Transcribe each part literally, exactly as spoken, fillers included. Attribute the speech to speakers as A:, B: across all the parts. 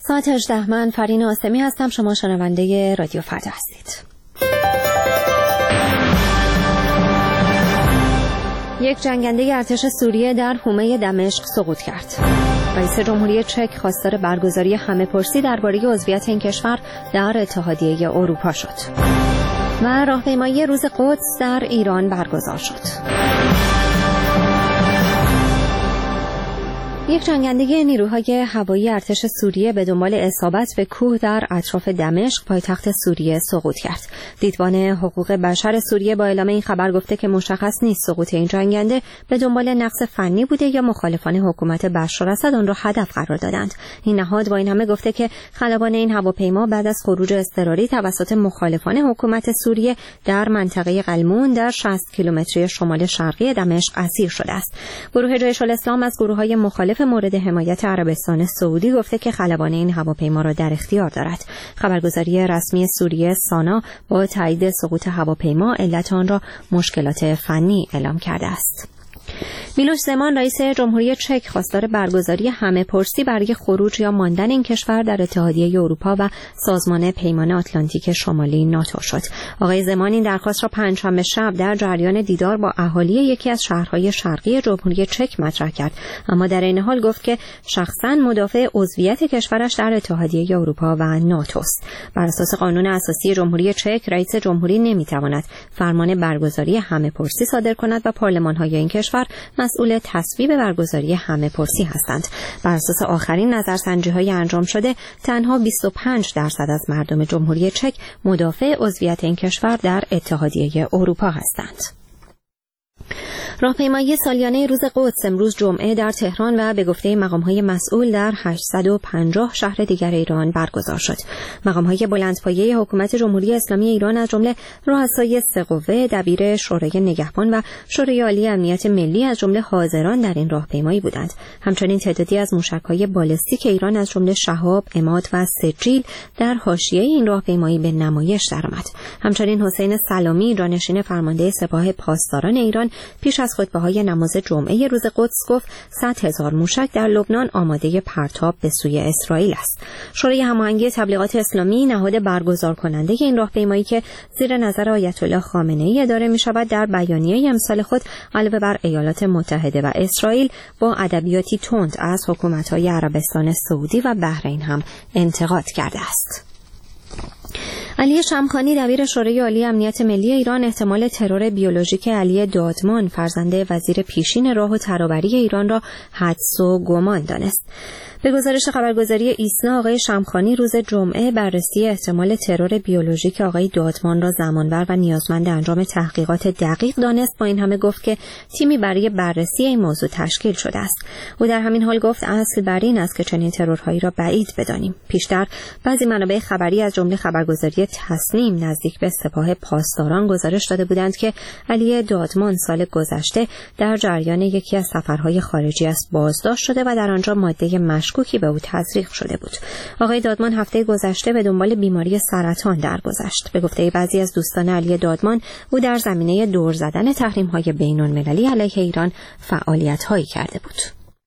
A: ساعت هجده. من فرین آسمی هستم. شما شنونده رادیو فردا هستید. یک جنگنده ارتش سوریه در حومه دمشق سقوط کرد. رئیس جمهوری چک خواستار برگزاری همه‌پرسی درباره عضویت این کشور در اتحادیه اروپا شد. و راهپیمایی روز قدس در ایران برگزار شد. یک جنگنده نیروهای هوایی ارتش سوریه به دنبال اصابت به کوه در اطراف دمشق پایتخت سوریه سقوط کرد. دیدبان حقوق بشر سوریه با اعلام این خبر گفته که مشخص نیست سقوط این جنگنده به دنبال نقص فنی بوده یا مخالفان حکومت بشار اسد آن را هدف قرار دادند. این نهاد با این همه گفته که خلبان این هواپیما بعد از خروج اضطراری توسط مخالفان حکومت سوریه در منطقه قلمون در شصت کیلومتری شمال شرقی دمشق اسیر شده است. گروه جیش الاسلام از گروه‌های مخالف مورد حمایت عربستان سعودی گفته که خلبان این هواپیما را در اختیار دارد. خبرگزاری رسمی سوریه سانا با تایید سقوط هواپیما علت آن را مشکلات فنی اعلام کرده است. میلوش زمان رئیس جمهوری چک خواستار برگزاری همه‌پرسی برای خروج یا ماندن این کشور در اتحادیه اروپا و سازمان پیمان آتلانتیک شمالی ناتو شد. آقای زمان این درخواست را پنجشنبه شب در جریان دیدار با اهالی یکی از شهرهای شرقی جمهوری چک مطرح کرد، اما در این حال گفت که شخصاً مدافع عضویت کشورش در اتحادیه اروپا و ناتو است. بر اساس قانون اساسی جمهوری چک رئیس جمهوری نمی‌تواند فرمان برگزاری همه‌پرسی صادر کند و پارلمان‌های این کشور مسئول تصویب برگزاری همه‌پرسی هستند. بر اساس آخرین نظرسنجی‌های انجام شده تنها بیست و پنج درصد از مردم جمهوری چک مدافع عضویت این کشور در اتحادیه اروپا هستند. راهپیمایی سالیانه روز قدس امروز جمعه در تهران و به گفته مقام‌های مسئول در هشتصد و پنجاه شهر دیگر ایران برگزار شد. مقام‌های بلندپایه حکومت جمهوری اسلامی ایران از جمله رؤسای سه قوه، دبیر شورای نگهبان و شورای عالی امنیت ملی از جمله حاضران در این راهپیمایی بودند. همچنین تعدادی از موشک‌های بالستیک ایران از جمله شهاب، عماد و سجیل در حاشیه این راهپیمایی به نمایش درآمد. همچنین حسین سلامی جانشین فرمانده سپاه پاسداران ایران پیش از خطبه‌های نماز جمعه روز قدس گفت صد هزار موشک در لبنان آماده پرتاب به سوی اسرائیل است. شورای هماهنگی تبلیغات اسلامی نهاد برگزار کننده این راهپیمایی که زیر نظر آیت الله خامنه‌ای اداره می‌شود در بیانیه امسال خود علاوه بر ایالات متحده و اسرائیل با ادبیاتی تند از حکومت‌های عربستان سعودی و بحرین هم انتقاد کرده است. علی شمخانی دبیر شورای عالی امنیت ملی ایران احتمال ترور بیولوژیک علی دادمان فرزند وزیر پیشین راه و ترابری ایران را حدس و گمان دانست. به گزارش خبرگزاری ایسنا آقای شمخانی روز جمعه بررسی احتمال ترور بیولوژیک آقای دادمان را زمانبر و نیازمند انجام تحقیقات دقیق دانست. با این همه گفت که تیمی برای بررسی این موضوع تشکیل شده است. او در همین حال گفت اصل بر این است که چنین ترورهایی را بعید بدانیم. پیشتر بعضی منابع خبری از جمله خبرگزاری تصنیم نزدیک به سپاه پاسداران گزارش داده بودند که علی دادمان سال گذشته در جریان یکی از سفرهای خارجی است بازداشت شده و در آنجا ماده مشکوکی به او تزریق شده بود. آقای دادمان هفته گذشته به دنبال بیماری سرطان درگذشت. به گفته بعضی از دوستان علی دادمان او در زمینه دور زدن تحریم‌های بین‌المللی علیه ایران فعالیت‌هایی کرده بود.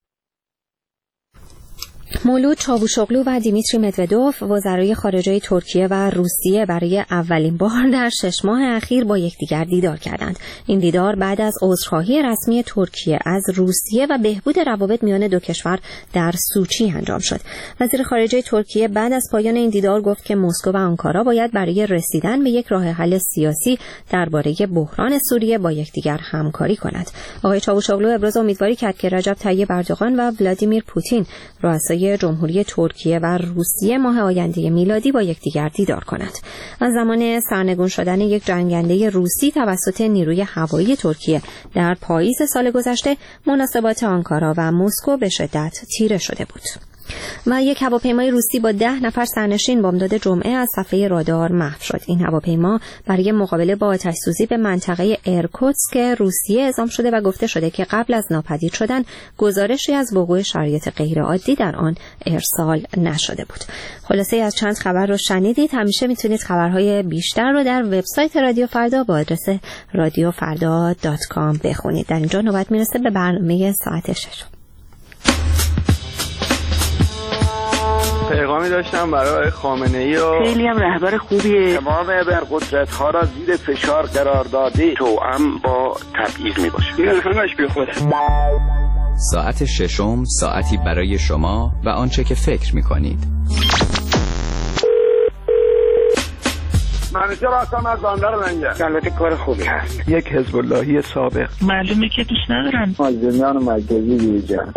A: مولود چاوشوغلو و دیمیتری مدودوف وزرای خارجه ترکیه و روسیه برای اولین بار در شش ماه اخیر با یکدیگر دیدار کردند. این دیدار بعد از عذرخواهی رسمی ترکیه از روسیه و بهبود روابط میان دو کشور در سوچی انجام شد. وزیر خارجه ترکیه بعد از پایان این دیدار گفت که مسکو و آنکارا باید برای رسیدن به یک راه حل سیاسی درباره بحران سوریه با یکدیگر همکاری کنند. آقای چاوشوغلو ابراز امیدواری کرد که رجب طیب اردوغان و ولادیمیر پوتین رؤسای جمهوری ترکیه و روسیه ماه آینده میلادی با یکدیگر دیدار کنند. از زمان سرنگون شدن یک جنگنده روسی توسط نیروی هوایی ترکیه در پاییز سال گذشته مناسبات آنکارا و مسکو به شدت تیره شده بود. و یک هواپیمای روسی با ده نفر سرنشین بامداد جمعه از صفحه رادار محو شد. این هواپیما برای مقابله با آتش‌سوزی به منطقه ایرکوتسک روسیه اعزام شده و گفته شده که قبل از ناپدید شدن گزارشی از وقوع شرایط غیرعادی در آن ارسال نشده بود. خلاصه از چند خبر رو شنیدید. همیشه میتونید خبرهای بیشتر رو در وبسایت رادیو فردا با آدرس رادیو فردا دات کام بخونید. در اینجا نوبت میرسه به برنامه ساعت شش.
B: پیغام پیامی داشتم برای خامنه‌ای و
C: خیلی هم رهبر خوبیه.
D: تمام ابرقدرت‌ها را زیر فشار قرار داده توأم با تبعیض میباشه.
B: این همش بی خوده.
E: ساعت ششم، ساعتی برای شما و آنچه که فکر میکنید.
D: منیجر هستم از بندر لنگر. البته کار خوبی هست.
B: یک حزب اللهی سابق.
C: معلومه که دوست ندارم.
D: مازندران مرکزی دیجا.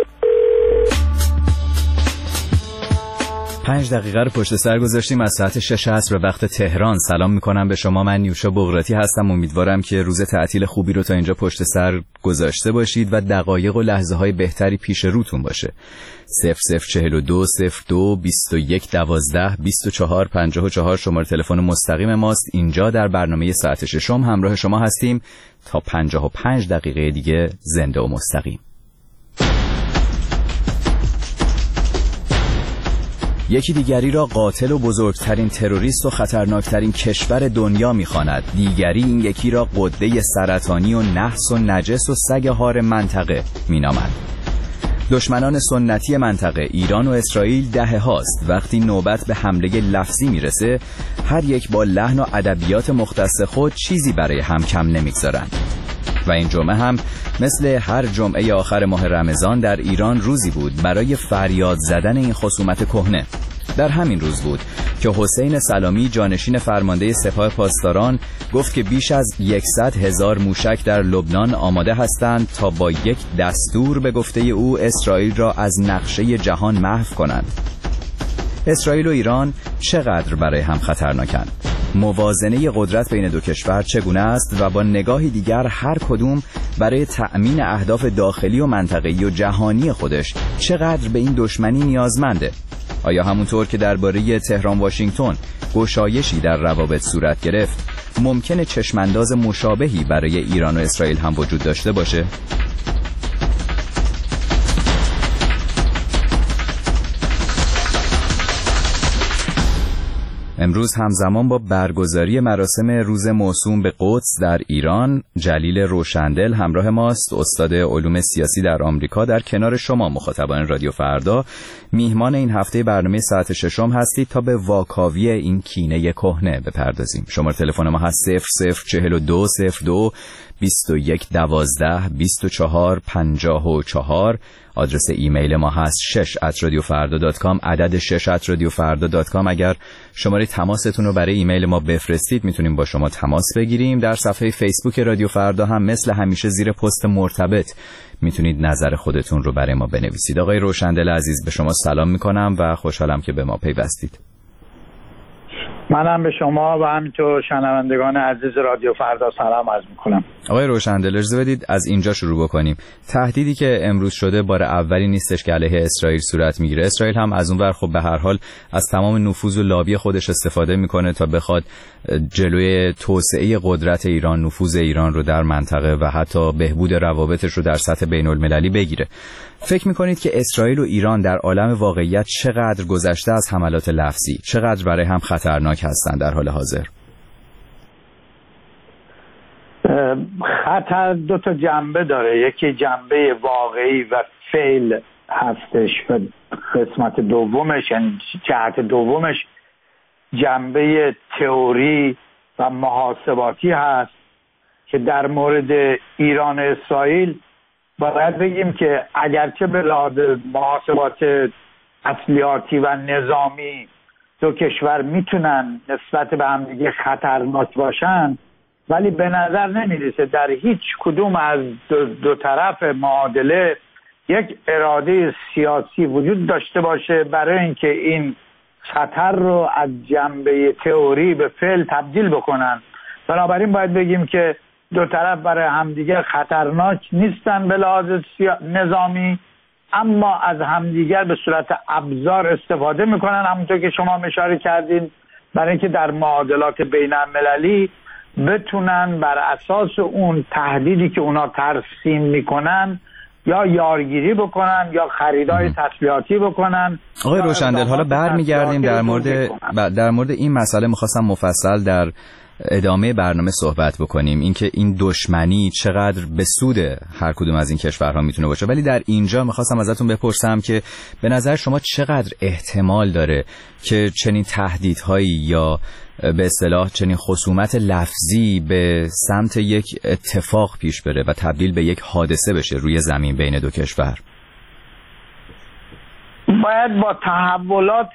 E: پنج دقیقه رو پشت سر گذاشتیم از ساعت شش عصر به وقت تهران. سلام میکنم به شما، من نیوشا بغراتی هستم. امیدوارم که روز تعطیل خوبی رو تا اینجا پشت سر گذاشته باشید و دقایق و لحظه های بهتری پیش روتون باشه. صفر صفر چهل و دو صفر دو بیست و یک دوازده بیست و چهار پنجاه و چهار شماره تلفن مستقیم ماست. اینجا در برنامه ساعت ششم همراه شما هستیم تا پنجاه و پنج دقیقه دیگه زنده و مستقیم. یکی دیگری را قاتل و بزرگترین تروریست و خطرناکترین کشور دنیا می‌خواند. دیگری این یکی را قده سرطانی و نحس و نجس و سگ هار منطقه مینامد. دشمنان سنتی منطقه ایران و اسرائیل دهه هاست وقتی نوبت به حمله لفظی میرسه هر یک با لحن و ادبیات مختص خود چیزی برای هم کم نمیگذارند. و این جمعه هم مثل هر جمعه آخر ماه رمضان در ایران روزی بود برای فریاد زدن این خصومت کهنه. در همین روز بود که حسین سلامی جانشین فرمانده سپاه پاسداران گفت که بیش از صد هزار موشک در لبنان آماده هستند تا با یک دستور به گفته او اسرائیل را از نقشه جهان محو کنند. اسرائیل و ایران چقدر برای هم خطرناکند؟ موازنه قدرت بین دو کشور چگونه است و با نگاهی دیگر هر کدوم برای تأمین اهداف داخلی و منطقه‌ای و جهانی خودش چقدر به این دشمنی نیازمنده؟ آیا همونطور که درباره تهران واشنگتن گشایشی در روابط صورت گرفت ممکنه چشمانداز مشابهی برای ایران و اسرائیل هم وجود داشته باشه؟ امروز همزمان با برگزاری مراسم روز موسوم به قدس در ایران، جلیل روشندل همراه ماست، استاد علوم سیاسی در آمریکا. در کنار شما مخاطبان رادیو فردا میهمان این هفته برنامه ساعت ششم هستید تا به واکاوی این کینه کهنه بپردازیم. شماره تلفن ما هست صفر صفر چهل و دو صفر دو بیست و یک دوازده بیست و چهار پنجاه و چهار. آدرس ایمیل ما هست شش ات رادیو فردا دات کام، عدد شش ات رادیو فردا دات کام. اگر شماره تماستون رو برای ایمیل ما بفرستید میتونیم با شما تماس بگیریم. در صفحه فیسبوک رادیو فردا هم مثل همیشه زیر پست مرتبط میتونید نظر خودتون رو برای ما بنویسید. آقای روشندل عزیز به شما سلام میکنم و خوشحالم که به ما پیوستید.
F: منم به شما و همینطور شنوندگان عزیز رادیو فردا سلام عرض میکنم.
E: آقای روشندل اجازه بدید از اینجا شروع بکنیم. تهدیدی که امروز شده بار اولی نیستش که علیه اسرائیل صورت میگیره. اسرائیل هم از اون ور خب به هر حال از تمام نفوذ و لابی خودش استفاده میکنه تا بخواد جلوی توسعه قدرت ایران، نفوذ ایران رو در منطقه و حتی بهبود روابطش رو در سطح بین المللی بگیره. فکر میکنید که اسرائیل و ایران در عالم واقعیت چقدر گذشته از حملات لفظی، چقدر برای هم خطرناک هستند در حال حاضر؟
F: خطر دو تا جنبه داره، یکی جنبه واقعی و فعل هستش و قسمت دومش یعنی جهت دومش جنبه تئوری و محاسباتی هست که در مورد ایران و اسرائیل باید بگیم که اگرچه به لحاظ محاسبات تسلیحاتی و نظامی دو کشور میتونن نسبت به هم دیگه خطرناک باشن، ولی به نظر نمیرسه در هیچ کدوم از دو, دو طرف معادله یک اراده سیاسی وجود داشته باشه برای اینکه این خطر رو از جنبه تئوری به فعل تبدیل بکنن. بنابراین باید بگیم که دو طرف برای همدیگر خطرناک نیستن به لحاظ نظامی، اما از همدیگر به صورت ابزار استفاده میکنن، همونطور که شما اشاره کردین، برای اینکه در معادلات بین المللی بتونن بر اساس اون تهدیدی که اونا ترسیم میکنن یا یارگیری بکنن یا خریدای تسلیحاتی بکنن.
E: آقای روشندل حالا برمیگردیم در مورد در مورد این مسئله. میخواستم مفصل در ادامه برنامه صحبت بکنیم، اینکه این دشمنی چقدر به سود هر کدوم از این کشورها میتونه باشه. ولی در اینجا میخواستم ازتون بپرسم که به نظر شما چقدر احتمال داره که چنین تهدیدهایی یا به اصطلاح چنین خصومت لفظی به سمت یک اتفاق پیش بره و تبدیل به یک حادثه بشه روی زمین بین دو کشور؟
F: باید با تحولات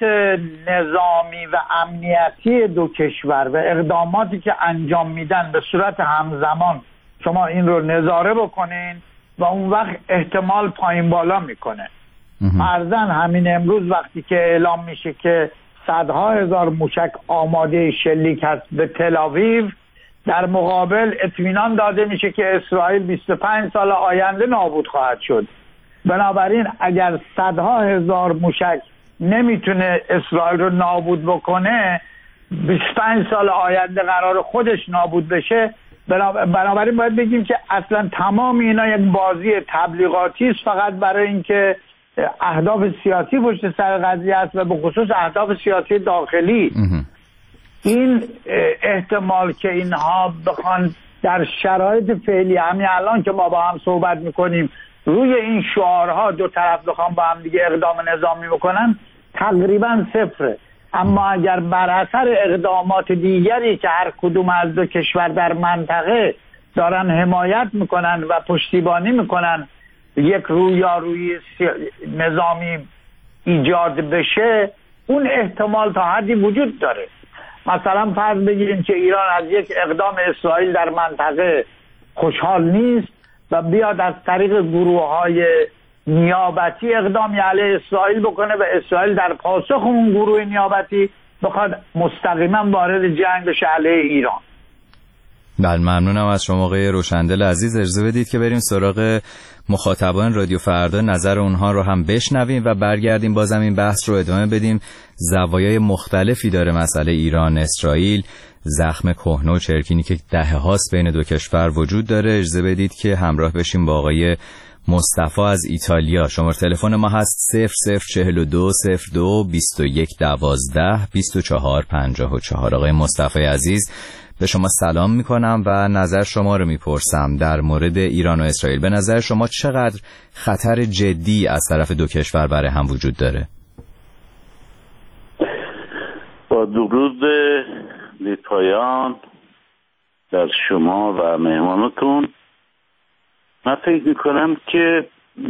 F: نظامی و امنیتی دو کشور و اقداماتی که انجام میدن به صورت همزمان شما این رو نظاره بکنین و اون وقت احتمال پایین بالا میکنه. فرضاً همین امروز وقتی که اعلام میشه که صدها هزار موشک آماده شلیک هست به تل آویو، در مقابل اطمینان داده میشه که اسرائیل بیست و پنج سال آینده نابود خواهد شد. بنابراین اگر صدها هزار موشک نمیتونه اسرائیل رو نابود بکنه، بیست و پنج سال آینده قرار خودش نابود بشه. بنابراین باید بگیم که اصلا تمام اینا یک بازی تبلیغاتی است، فقط برای اینکه اهداف سیاسی پشت سر قضیه است و به خصوص اهداف سیاسی داخلی. این احتمال که اینها بخوان در شرایط فعلی همین الان که ما با هم صحبت میکنیم روی این شعارها دو طرف بخوام با هم دیگه اقدام نظامی بکنن تقریبا صفره. اما اگر بر اثر اقدامات دیگری که هر کدوم از دو کشور در منطقه دارن حمایت میکنن و پشتیبانی میکنن یک رویارویی نظامی ایجاد بشه، اون احتمال تا حدی وجود داره. مثلا فرض بگیریم که ایران از یک اقدام اسرائیل در منطقه خوشحال نیست و بیاد از طریق گروه‌های نیابتی اقدامی علیه اسرائیل بکنه و اسرائیل در پاسخ اون گروه نیابتی بخواد مستقیما وارد جنگ بشه علیه ایران.
E: بله، ممنونم از شما آقای روشندل عزیز. اجازه بدید که بریم سراغ مخاطبان رادیو فردا، نظر اونها رو هم بشنویم و برگردیم بازم این بحث رو ادامه بدیم. زوایای مختلفی داره مسئله ایران اسرائیل، زخم کهنه و چرکینی که دهه هاست بین دو کشور وجود داره. اجازه بدید که همراه بشیم با آقای مصطفی از ایتالیا. شماره تلفن ما هست صفر صفر چهل و دو صفر دو بیست و یک دوازده بیست و چهار پنجاه و چهار. آقای مصطفی عزیز، به شما سلام میکنم و نظر شما رو میپرسم در مورد ایران و اسرائیل. به نظر شما چقدر خطر جدی از طرف دو کشور برای هم وجود داره؟
G: با درود بی پایان در شما و مهمانتون، من فکر میکنم که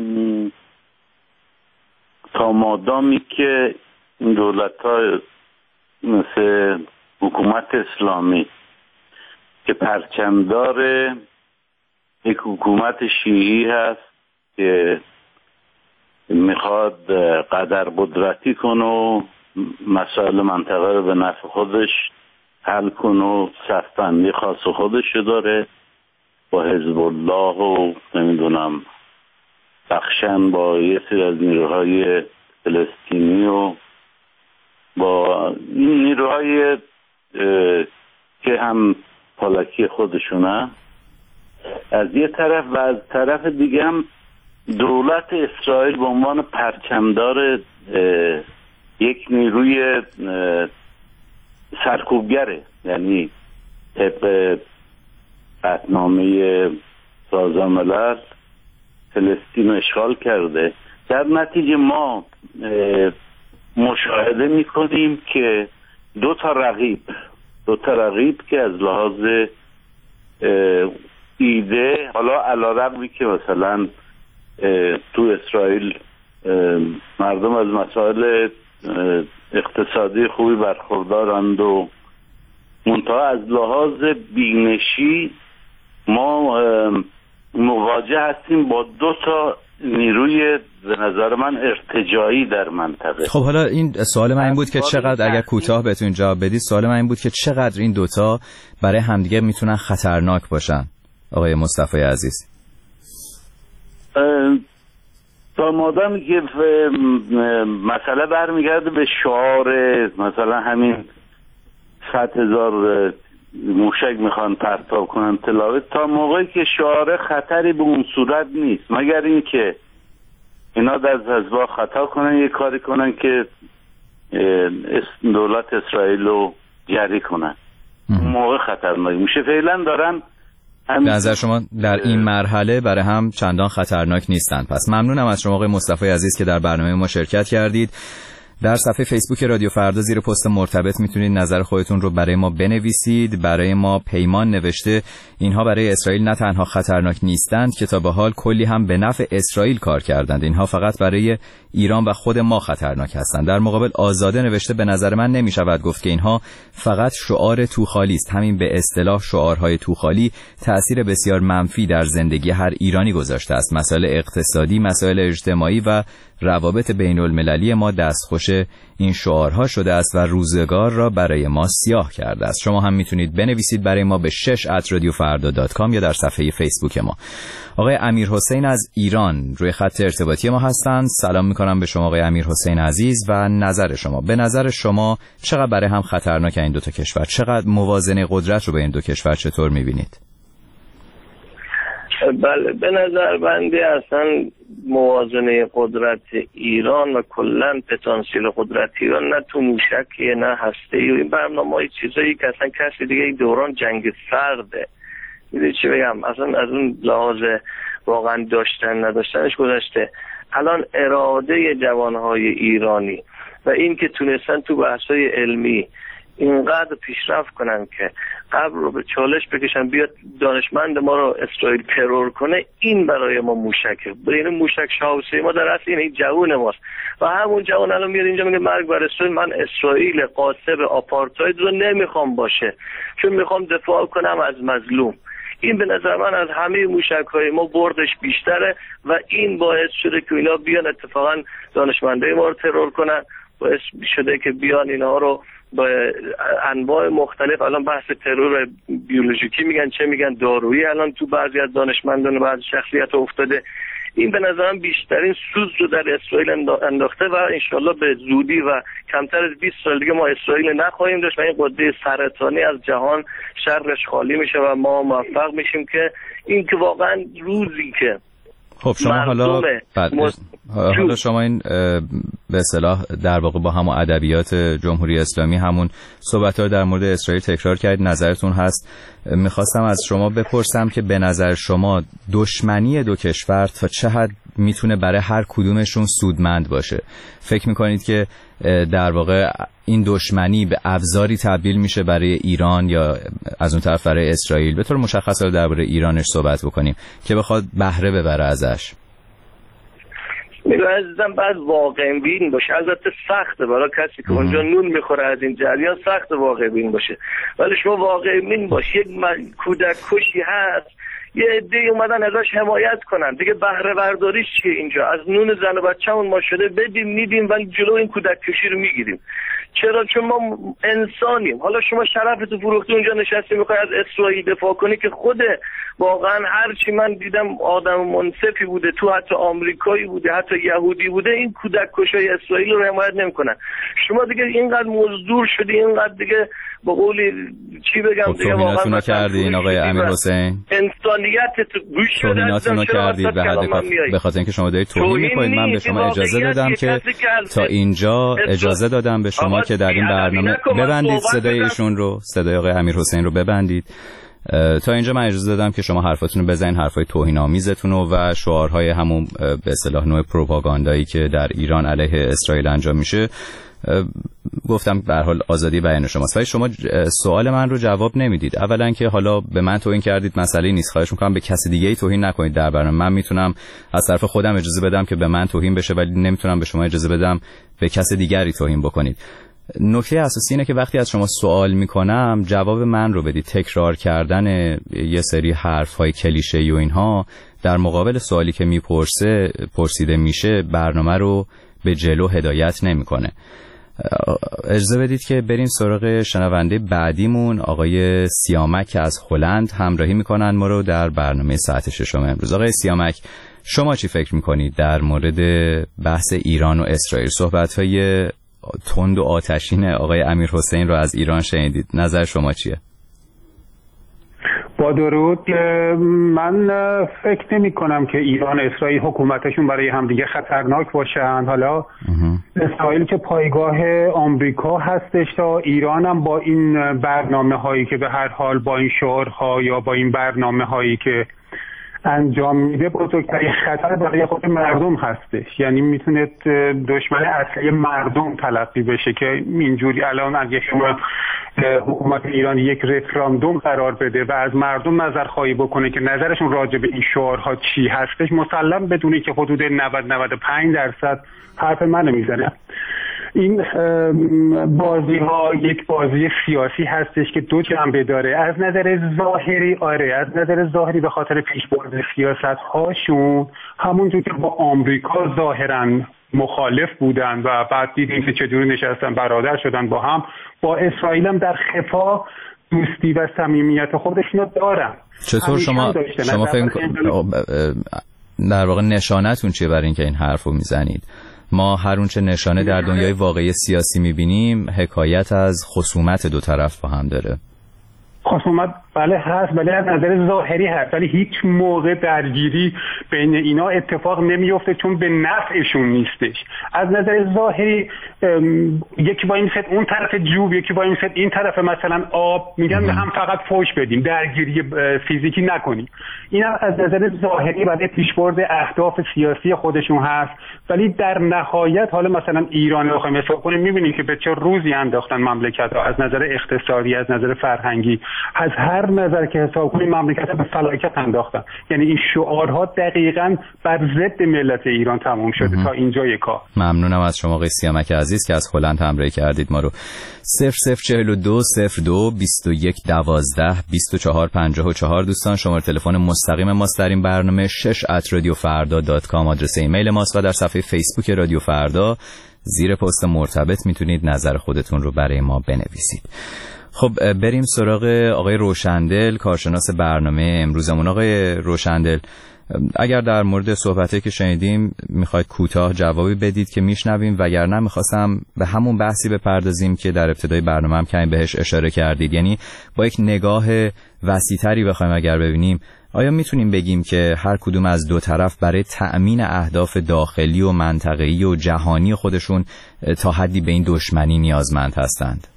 G: تا مادامی که این دولت های مثل حکومت اسلامی که پرچمدار یک حکومت شیعی هست که میخواد قدر قدرتی کنه و مسائل منطقه رو به نفع خودش حل کنه و صفبندی خاص خودش داره، با حزب الله و نمیدونم بخشن با یه سری از نیروهای فلسطینی و با این نیروهای که هم پالاکی خودشونه از یه طرف و از طرف دیگه هم دولت اسرائیل به عنوان پرچمدار یک نیروی سرکوبگره، یعنی طبق قطعنامه سازمان ملل فلسطین رو اشغال کرده. در نتیجه ما مشاهده میکنیم که دو تا رقیب دو تا رقیب که از لحاظ ایده، حالا علیرغمی که مثلا تو اسرائیل مردم از مسائل اقتصادی خوبی برخوردارند و منتها از لحاظ بینشی ما مواجه هستیم با دو تا نیروی به نظر من ارتجاعی در منطقه.
E: خب حالا این سوال من این بود که چقدر، اگر کوتاه بهتون جواب بدید، سوال من این بود که چقدر این دوتا برای همدیگه میتونن خطرناک باشن آقای مصطفی عزیز؟
G: تا مادامی که مسئله برمیگرده به شعار مثلا همین صد هزار موشک میخوان پرتاب کنن تلاوت، تا موقعی که شعار خطری به اون صورت نیست، مگر این که اینا در حزب‌ها خطا کنن یه کاری کنن که دولت اسرائیل رو جری کنن. موقع خطرناک میشه. فعلا دارن
E: به نظر شما در این مرحله برای هم چندان خطرناک نیستند. پس ممنونم از شما آقای مصطفی عزیز که در برنامه ما شرکت کردید. در صفحه فیسبوک رادیو فردا زیر پست مرتبط میتونید نظر خودتون رو برای ما بنویسید. برای ما پیمان نوشته اینها برای اسرائیل نه تنها خطرناک نیستند که تا به حال کلی هم به نفع اسرائیل کار کردند. اینها فقط برای ایران و خود ما خطرناک هستند. در مقابل آزاده نوشته به نظر من نمیشود گفت که اینها فقط شعار توخالی است. همین به اصطلاح شعارهای توخالی تأثیر بسیار منفی در زندگی هر ایرانی گذاشته است. مسائل اقتصادی، مسائل اجتماعی و روابط بین المللی ما دستخوش این شعارها شده است و روزگار را برای ما سیاه کرده است. شما هم میتونید بنویسید برای ما به شش ات رادیو فردا دات کام یا در صفحه فیسبوک ما. آقای امیر حسین از ایران روی خط ارتباطی ما هستند. سلام میکنم به شما آقای امیر حسین عزیز و نظر شما. به نظر شما چقدر برای هم خطرناک این دو تا کشور؟ چقدر موازنه قدرت رو به این دو کشور چطور میبینید؟
H: بله، به نظر بنده اصلا موازنه قدرت ایران و کلا پتانسیل قدرت ایران نه تو موشکیه نه هسته‌ای و این برنامه‌های چیزایی که اصلا کسی دیگه این دوران جنگ سرده. میدونی چی بگم، اصلا از اون لحاظ واقعا داشتن نداشتنش گذشته. الان اراده جوانهای ایرانی و این که تونستن تو بحث‌های علمی اینقدر پیشرفت کنن که قبل رو به چالش بکشن بیاد دانشمند ما رو اسرائیل ترور کنه، این برای ما موشکه. بین موشک شاوسی ما در اصل این جوون ماست و همون جوون الان میاد اینجا میگه مرگ بر اسرائیل. من اسرائیل قاصب آپارتاید رو نمیخوام باشه، چون میخوام دفاع کنم از مظلوم. این به نظر من از همه موشک‌های ما بردش بیشتره و این باعث شده که اینا بیان اتفاقا دانشمندای ما رو ترور کنن، باعث شده که بیان اینها رو با انواع مختلف، الان بحث ترور بیولوژیکی میگن چه میگن دارویی، الان تو بعضی از دانشمندان و بعضی شخصیت افتاده. این به نظرم بیشترین سوز رو در اسرائیل انداخته و انشالله به زودی و کمتر از بیست سال دیگه ما اسرائیل نخواهیم داشت و این قده سرطانی از جهان شرش خالی میشه و ما موفق میشیم که این که واقعا روزی که
E: خب شما حالا مز... حالا شما این به اصطلاح در واقع با همون ادبیات جمهوری اسلامی همون صحبت‌ها در مورد اسرائیل تکرار کرد، نظرتون هست. میخواستم از شما بپرسم که به نظر شما دشمنی دو کشور تا چه حد میتونه برای هر کدومشون سودمند باشه؟ فکر میکنید که در واقع این دشمنی به ابزاری تبدیل میشه برای ایران یا از اون طرف برای اسرائیل؟ به طور مشخص رو درباره ایرانش صحبت بکنیم که بخواد بهره ببره ازش.
H: میگه عزیزم بعد واقع بین باشه. البته سخته برای کسی که اونجا نون میخوره از این جریان، سخت واقع بین باشه، ولی شما واقع بین باشه. یک کودک کشی هست، یه عده‌ای اومدن ازش حمایت کنن دیگه. بهره برداریش چیه اینجا؟ از نون زن و بچه‌مون ما شده بدیم میدیم ولی جلو این کودک کشی رو میگیریم. چرا؟ چون ما انسانیم. حالا شما شرفتو فروختی اونجا نشستی میخوای از اسرائیل دفاع کنی که خود واقعا هر چی من دیدم آدم منصفی بوده، تو حتی آمریکایی بوده، حتی یهودی بوده، این کودک کشای اسرائیل رو حمایت نمیکنن. شما دیگه اینقدر مزدور شدی، اینقدر دیگه با قولی چی بگم دیگه واقعا
E: کردین آقای امیر حسین،
H: انسانیت تو گوش شده
E: توهیناتونو کردید به حد کافی. به خاطر اینکه شما دارید توهین میکنید، من به شما اجازه دادم که تا اینجا اجازه دادم به شما که در این برنامه ببندید صدای ایشون رو، صدای آقای امیر حسین رو ببندید. تا اینجا من اجازه دادم که شما حرفاتون رو بزنید، حرفای توهین آمیزتون رو و شعارهای همون به اصطلاح نوع پروپاگاندایی که در ایران علیه اسرائیل انجام میشه. گفتم به هر حال آزادی بیان شماست، ولی شما سوال من رو جواب نمیدید. اولا که حالا به من توهین کردید، مسئله نیست، خواهش میکنم به کسی دیگه ای توهین نکنید در برنامه. من میتونم از طرف خودم اجازه بدم که به من توهین بشه، ولی نمیتونم به شما اجازه بدم به کس دیگری توهین بکنید. نکته اساسی اینه که وقتی از شما سوال میکنم جواب من رو بدید. تکرار کردن یه سری حرف‌های کلیشه‌ای و اینها در مقابل سوالی که میپرسه پرسیده میشه برنامه رو به جلو هدایت نمیکنه. اجازه بدید که بریم سراغ شنونده بعدیمون، آقای سیامک که از هلند همراهی میکنن ما رو در برنامه ساعت ششم امروز. آقای سیامک، شما چی فکر میکنید در مورد بحث ایران و اسرائیل؟ صحبت‌های تند و آتشین آقای امیر حسین رو از ایران شنیدید، نظر شما چیه؟
I: با درود. من فکر نمی کنم که ایران اسرائیل حکومتشون برای همدیگه خطرناک باشن. حالا اسرائیل که پایگاه آمریکا هستش تا ایران هم با این برنامه هایی که به هر حال با این شعارها یا با این برنامه هایی که انجام میده بزرگترین خطر برای خود مردم هستش. یعنی میتونه دشمن اصلی مردم تلقی بشه که اینجوری الان اگه شما حکومت ایران یک رفراندوم قرار بده و از مردم نظر خواهی بکنه که نظرشون راجع به این شعارها چی هستش، مسلم بدونی که حدود نود نود و پنج درصد حرف منو میزنه. این بازی ها یک بازی سیاسی هستش که دو جنبه داره. از نظر ظاهری آره از نظر ظاهری به خاطر پیشبرد سیاست هاشون همونجور که با آمریکا ظاهرا مخالف بودن و بعد دیدیم که چجوری نشستن برادر شدن با هم، با اسرائیل هم در خفا دوستی و صمیمیت خودشون دارن.
E: چطور شما شما فکر در واقع نشانتون چیه برای اینکه این حرفو میزنید؟ ما هر اونچه نشانه در دنیای واقعی سیاسی میبینیم حکایت از خصومت دو طرف با هم داره.
I: خصومت بله هست، بله از نظر ظاهری هست، ولی هیچ موقع درگیری بین اینا اتفاق نمیفته چون به نفعشون نیستش. از نظر ظاهری یکی با این ست اون طرف جوب، یکی با این ست این طرف مثلا آب، میگن به هم فقط فوش بدیم، درگیری فیزیکی نکنیم. اینا از نظر ظاهری برای پیشبرد اهداف سیاسی خودشون هست، ولی در نهایت حالا مثلا ایران رو بخوایم حساب کنیم میبینیم که به چه روزی انداختن مملکت ها، از نظر اقتصادی، از نظر فرهنگی، از هر نظر که حساب کنیم مملکت به فلاکت انداختن. یعنی این شعارها دقیقاً بر ضد ملت ایران تمام شده تا اینجای کار.
E: ممنونم از شما آقای سیامک عزیز که از هلند همراهی کردید ما رو. صفر صفر چهل و دو صفر دو بیست و یک دوازده بیست و چهار پنجاه و چهار دوستان شماره تلفن مستقیم ماست در این برنامه. شش ات رادیو فردا دات کام آدرس ایمیل ماست و در صفحه فیسبوک رادیو فردا زیر پست مرتبط میتونید نظر خودتون رو برای ما بنویسید. خب بریم سراغ آقای روشندل، کارشناس برنامه امروزمون. آقای روشندل، اگر در مورد صحبتی که شنیدیم میخواید کوتاه جوابی بدید که میشنویم، وگرنه میخواستم به همون بحثی بپردازیم که در ابتدای برنامه هم کمی بهش اشاره کردید. یعنی با یک نگاه وسیع‌تری بخوایم اگر ببینیم، آیا میتونیم بگیم که هر کدوم از دو طرف برای تأمین اهداف داخلی و منطقه‌ای و جهانی خودشون تا حدی به این دشمنی نیازمند هستند؟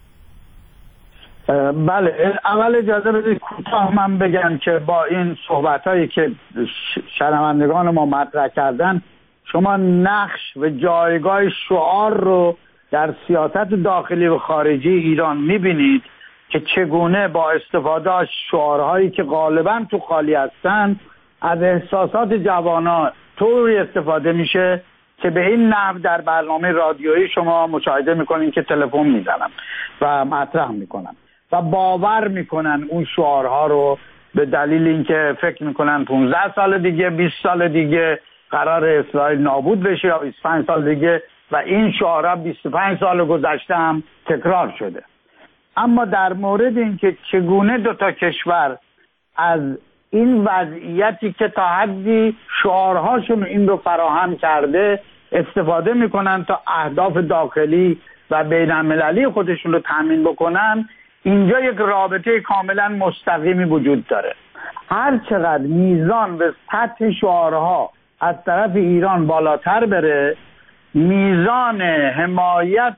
F: بله، اول اجازه بدید کوتاه من بگم که با این صحبتایی که شنوندگان ما مطرح کردن، شما نقش و جایگاه شعار رو در سیاست داخلی و خارجی ایران میبینید که چگونه با استفاده از شعارهایی که غالبا تو خالی هستن از احساسات جوانان طوری استفاده میشه که به این نحو در برنامه رادیویی شما مشاهده میکنین که تلفن میزنن و مطرح میکنن و باور میکنن اون شعارها رو به دلیل اینکه فکر میکنن پانزده سال دیگه، بیست سال دیگه قرار اسرائیل نابود بشه یا بیست و پنج سال دیگه، و این شعارها بیست و پنج سال گذشته هم تکرار شده. اما در مورد اینکه چگونه دو تا کشور از این وضعیتی که تا حدی شعارهاشون این رو فراهم کرده استفاده میکنن تا اهداف داخلی و بین المللی خودشون رو تامین بکنن، اینجا یک رابطه کاملا مستقیمی وجود داره. هر چقدر میزان و سطح شعارها از طرف ایران بالاتر بره، میزان حمایت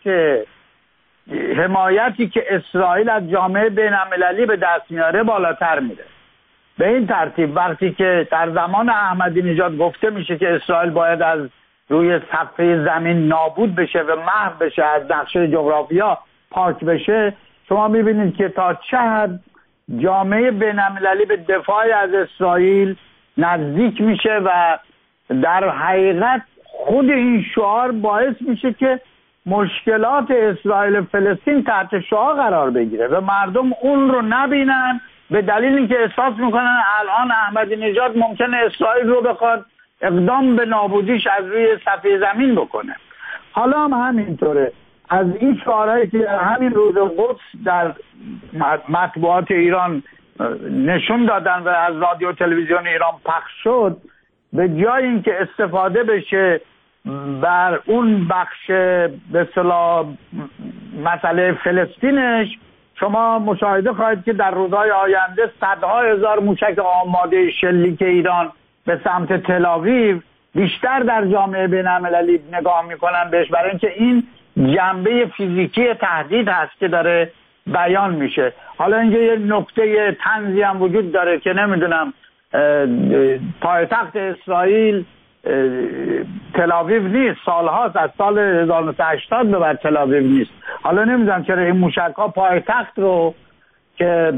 F: حمایتی که اسرائیل از جامعه بین المللی به دست میاره بالاتر میره. به این ترتیب وقتی که در زمان احمدی نژاد گفته میشه که اسرائیل باید از روی صفحه زمین نابود بشه و محو بشه، از نقشه جغرافیا پاک بشه، شما میبینید که تا چه حد جامعه بین المللی به دفاع از اسرائیل نزدیک میشه و در حقیقت خود این شعار باعث میشه که مشکلات اسرائیل فلسطین تحت شعار قرار بگیره و مردم اون رو نبینن، به دلیل اینکه احساس میکنن الان احمدی نژاد ممکنه اسرائیل رو بخواد اقدام به نابودیش از روی صفحه زمین بکنه. حالا هم همینطوره. از این شعارهایی که همین روز قدس در مطبوعات ایران نشون دادن و از رادیو تلویزیون ایران پخش شد، به جای اینکه استفاده بشه بر اون بخش به اصطلاح مسئله فلسطینش، شما مشاهده خواهید که در روزهای آینده صدها هزار موشک آماده شلیک ایران به سمت تل‌آویو بیشتر در جامعه بین‌المللی نگاه میکنن بهش، برای اینکه این جنبه فیزیکی تهدید هست که داره بیان میشه. حالا اینجا یه نکته طنزی هم وجود داره که نمیدونم پایتخت اسرائیل تل‌آویو نیست، سالهاست، از سال هزار و نهصد و هشتاد به بعد تل‌آویو نیست. حالا نمیدونم چرا این موشک‌ها پایتخت رو که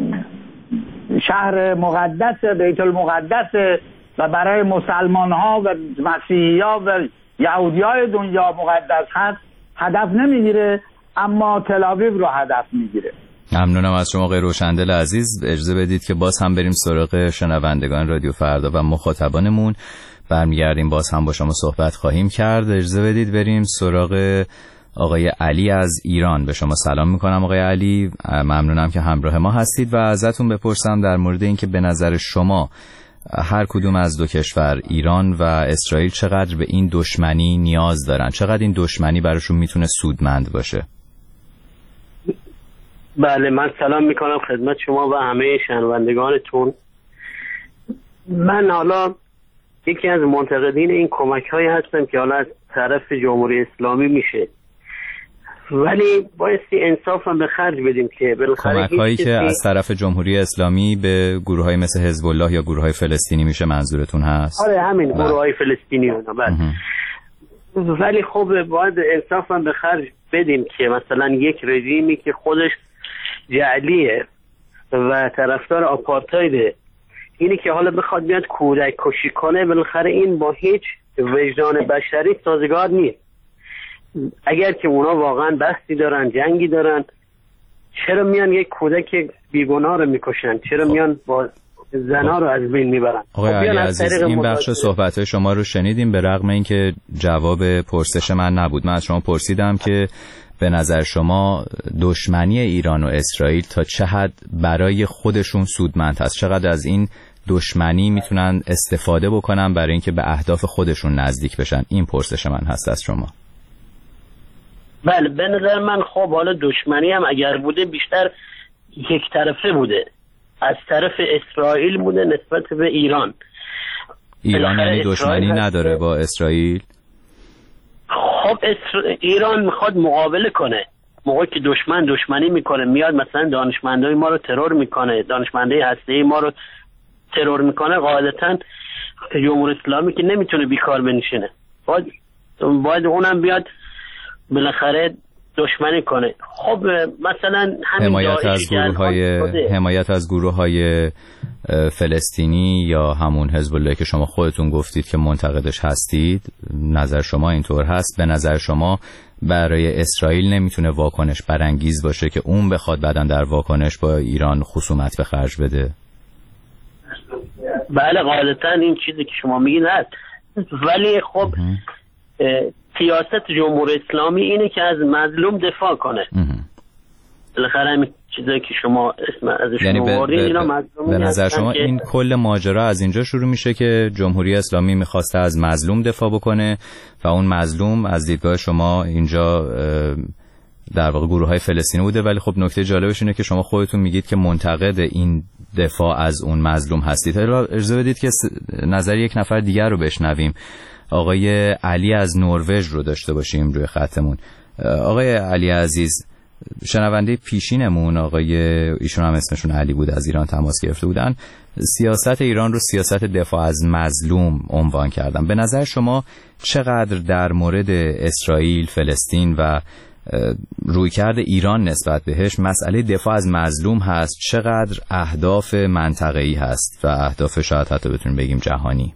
F: شهر مقدس بیت المقدس و برای مسلمان‌ها و مسیحی‌ها و یهودی‌های دنیا مقدس هست هدف نمیگیره، اما تل‌آویو رو هدف میگیره.
E: ممنونم از شما آقای روشندل عزیز. اجازه بدید که باز هم بریم سراغ شنوندگان رادیو فردا و مخاطبانمون. برمیگردیم باز هم با شما صحبت خواهیم کرد. اجازه بدید بریم سراغ آقای علی از ایران. به شما سلام میکنم آقای علی، ممنونم که همراه ما هستید و ازتون بپرسم در مورد اینکه به نظر شما هر کدوم از دو کشور، ایران و اسرائیل، چقدر به این دشمنی نیاز دارن، چقدر این دشمنی براشون میتونه سودمند باشه؟
J: بله، من سلام میکنم خدمت شما و همه شنوندگانتون. من حالا یکی از منتقدین این کمک هایی هستم که حالا از طرف جمهوری اسلامی میشه، ولی بایستی انصاف هم به خرج بدیم که بالاخره
E: کمک هایی که از طرف جمهوری اسلامی به گروه های مثل حزب الله یا گروه های فلسطینی میشه منظورتون هست؟
J: آره همین گروه های فلسطینی اونا. بله، ولی خب باید انصاف هم به خرج بدیم که مثلا یک رژیمی که خودش جعلیه و طرفدار آپارتایده، اینی که حالا بخواد بیاد کودک کشی کنه، بالاخره این با هیچ وجدان بشری سازگار نیست. اگر که اونا واقعا بحثی دارن، جنگی دارن، چرا میان یک کودک بیگناه رو میکشن؟ چرا میان با زنا رو از بین میبرن؟
E: آقای علی عزیز، این بخش صحبت شما رو شنیدیم، به رغم اینکه جواب پرسش من نبود. من از شما پرسیدم که به نظر شما دشمنی ایران و اسرائیل تا چه حد برای خودشون سودمند هست، چقدر از این دشمنی میتونن استفاده بکنن برای اینکه به اهداف خودشون نزدیک بشن. این پرسش من هست از شما.
J: بله، به نظر من خب حالا دشمنی هم اگر بوده بیشتر یک طرفه بوده، از طرف اسرائیل بوده نسبت به ایران.
E: ایران یعنی دشمنی نداره با اسرائیل؟
J: خب اسر... ایران میخواد مقابله کنه، موقعی که دشمن دشمنی میکنه، میاد مثلا دانشمندای ما رو ترور میکنه، دانشمندای هسته‌ای ما رو ترور میکنه، قاعدتا جمهوری اسلامی که نمیتونه بیکار بنشینه، باید باید اونم بیاد بالاخره دشمنی کنه. خب مثلا همین
E: حمایت از گروه های حمایت از گروه های فلسطینی یا همون حزب الله که شما خودتون گفتید که منتقدش هستید، نظر شما اینطور هست؟ به نظر شما برای اسرائیل نمیتونه واکنش برانگیز باشه که اون بخواد بعداً در واکنش با ایران خصومت به خرج بده؟
J: بله، قاعدتا این چیزی که شما میگید هست، ولی خب سیاست جمهوری اسلامی اینه که از مظلوم دفاع کنه. بالاخره همین چیزایی که شما اسم ازش
E: یعنی
J: آوردین اینا
E: مظلوم. به نظر شما که... این کل ماجرا از اینجا شروع میشه که جمهوری اسلامی میخواسته از مظلوم دفاع بکنه و اون مظلوم از دیدگاه شما اینجا در واقع گروه های فلسطینی بوده. ولی خب نکته جالبش اینه که شما خودتون میگید که منتقد این دفاع از اون مظلوم هستید. اجازه بدید که نظر یک نفر دیگر رو بشنویم. آقای علی از نروژ رو داشته باشیم روی خطمون. آقای علی عزیز، شنونده پیشینمون آقای ایشون هم اسمشون علی بود، از ایران تماس گرفته بودن، سیاست ایران رو سیاست دفاع از مظلوم عنوان کردن. به نظر شما چقدر در مورد اسرائیل، فلسطین و رویکرد ایران نسبت بهش مسئله دفاع از مظلوم هست، چقدر اهداف منطقه‌ای هست و اهداف شاید حتی بتونیم بگیم جهانی؟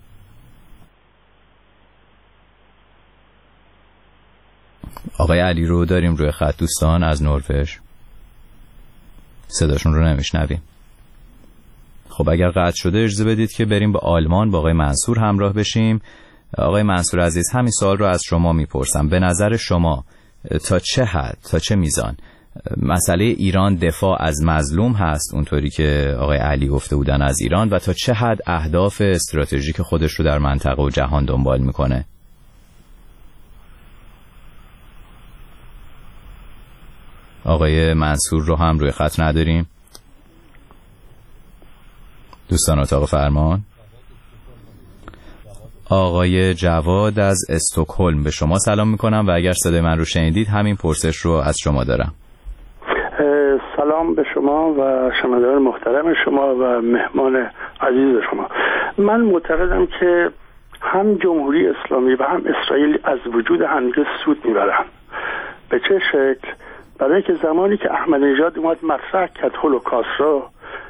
E: آقای علی رو داریم روی خط دوستان از نروژ، صداشون رو نمیشنویم. خب اگر قطع شده اجازه بدید که بریم به آلمان با آقای منصور همراه بشیم. آقای منصور عزیز، همین سوال رو از شما میپرسم. به نظر شما تا چه حد، تا چه میزان مسئله ایران دفاع از مظلوم هست اونطوری که آقای علی گفته بودن از ایران، و تا چه حد اهداف استراتژیک خودش رو در منطقه و جهان دنبال میکنه؟ آقای منصور رو هم روی خط نداریم. دوستان اتاق فرمان، آقای جواد از استکهلم، به شما سلام میکنم و اگر صدای من رو شنیدید همین پرسش رو از شما دارم.
K: سلام به شما و شنوندگان محترم شما و مهمان عزیز شما. من معتقدم که هم جمهوری اسلامی و هم اسرائیل از وجود همدیگه سود میبرن. به چه شکل؟ برای که زمانی که احمدی نژاد اومد مطرح کرد هولوکاست رو،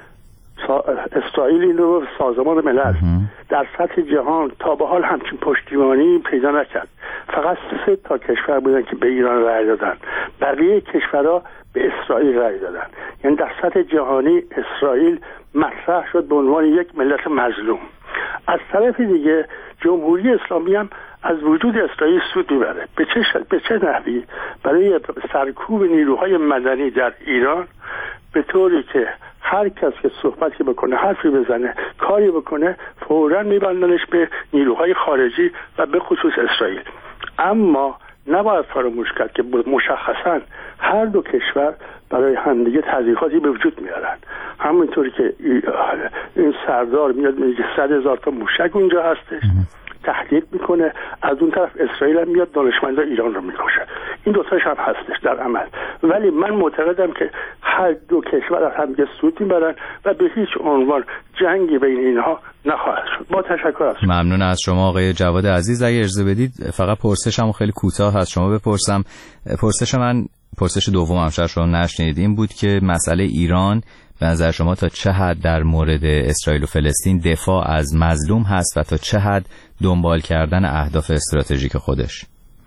K: اسرائیل این رو سازمان ملل در سطح جهان تا به حال همچین پشتیبانی پیدا نکرد. فقط سه تا کشور بودن که به ایران رأی دادن، بقیه کشورها به اسرائیل رأی دادن. یعنی در سطح جهانی اسرائیل مطرح شد به عنوان یک ملت مظلوم. از طرف دیگه جمهوری اسلامی هم از وجود اسرائیل سود میبره. به چه شکل؟ به چه نحوی؟ برای سرکوب نیروهای مدنی در ایران، به طوری که هر کس که صحبتی بکنه، حرفی بزنه، کاری بکنه، فوراً میبندنش به نیروهای خارجی و به خصوص اسرائیل. اما نباید فراموش کرد که مشخصاً هر دو کشور برای همدیگه تضییقاتی به وجود میارن. همونطوری که این سردار میاد میگه صد هزار تا موشک اونجا هستش، تهدید میکنه، از اون طرف اسرائیل هم میاد دانشمندان ایران رو میکشه. این دو تاش هم هستش در عمل. ولی من معتقدم که هر دو کشور از هم سود میبرن و به هیچ عنوان جنگی بین اینها نخواهد شد. با تشکر از شما.
E: ممنون از شما آقای جواد عزیز. اگه اجازه بدید فقط پرسشم خیلی کوتاه از شما بپرسم. پرسش من، پرسش دومم شاید شما نشنیدید، این بود که مسئله ایران به نظر شما تا چه حد در مورد اسرائیل و فلسطین دفاع از مظلوم هست و تا چه حد دنبال کردن اهداف استراتژیک خودش؟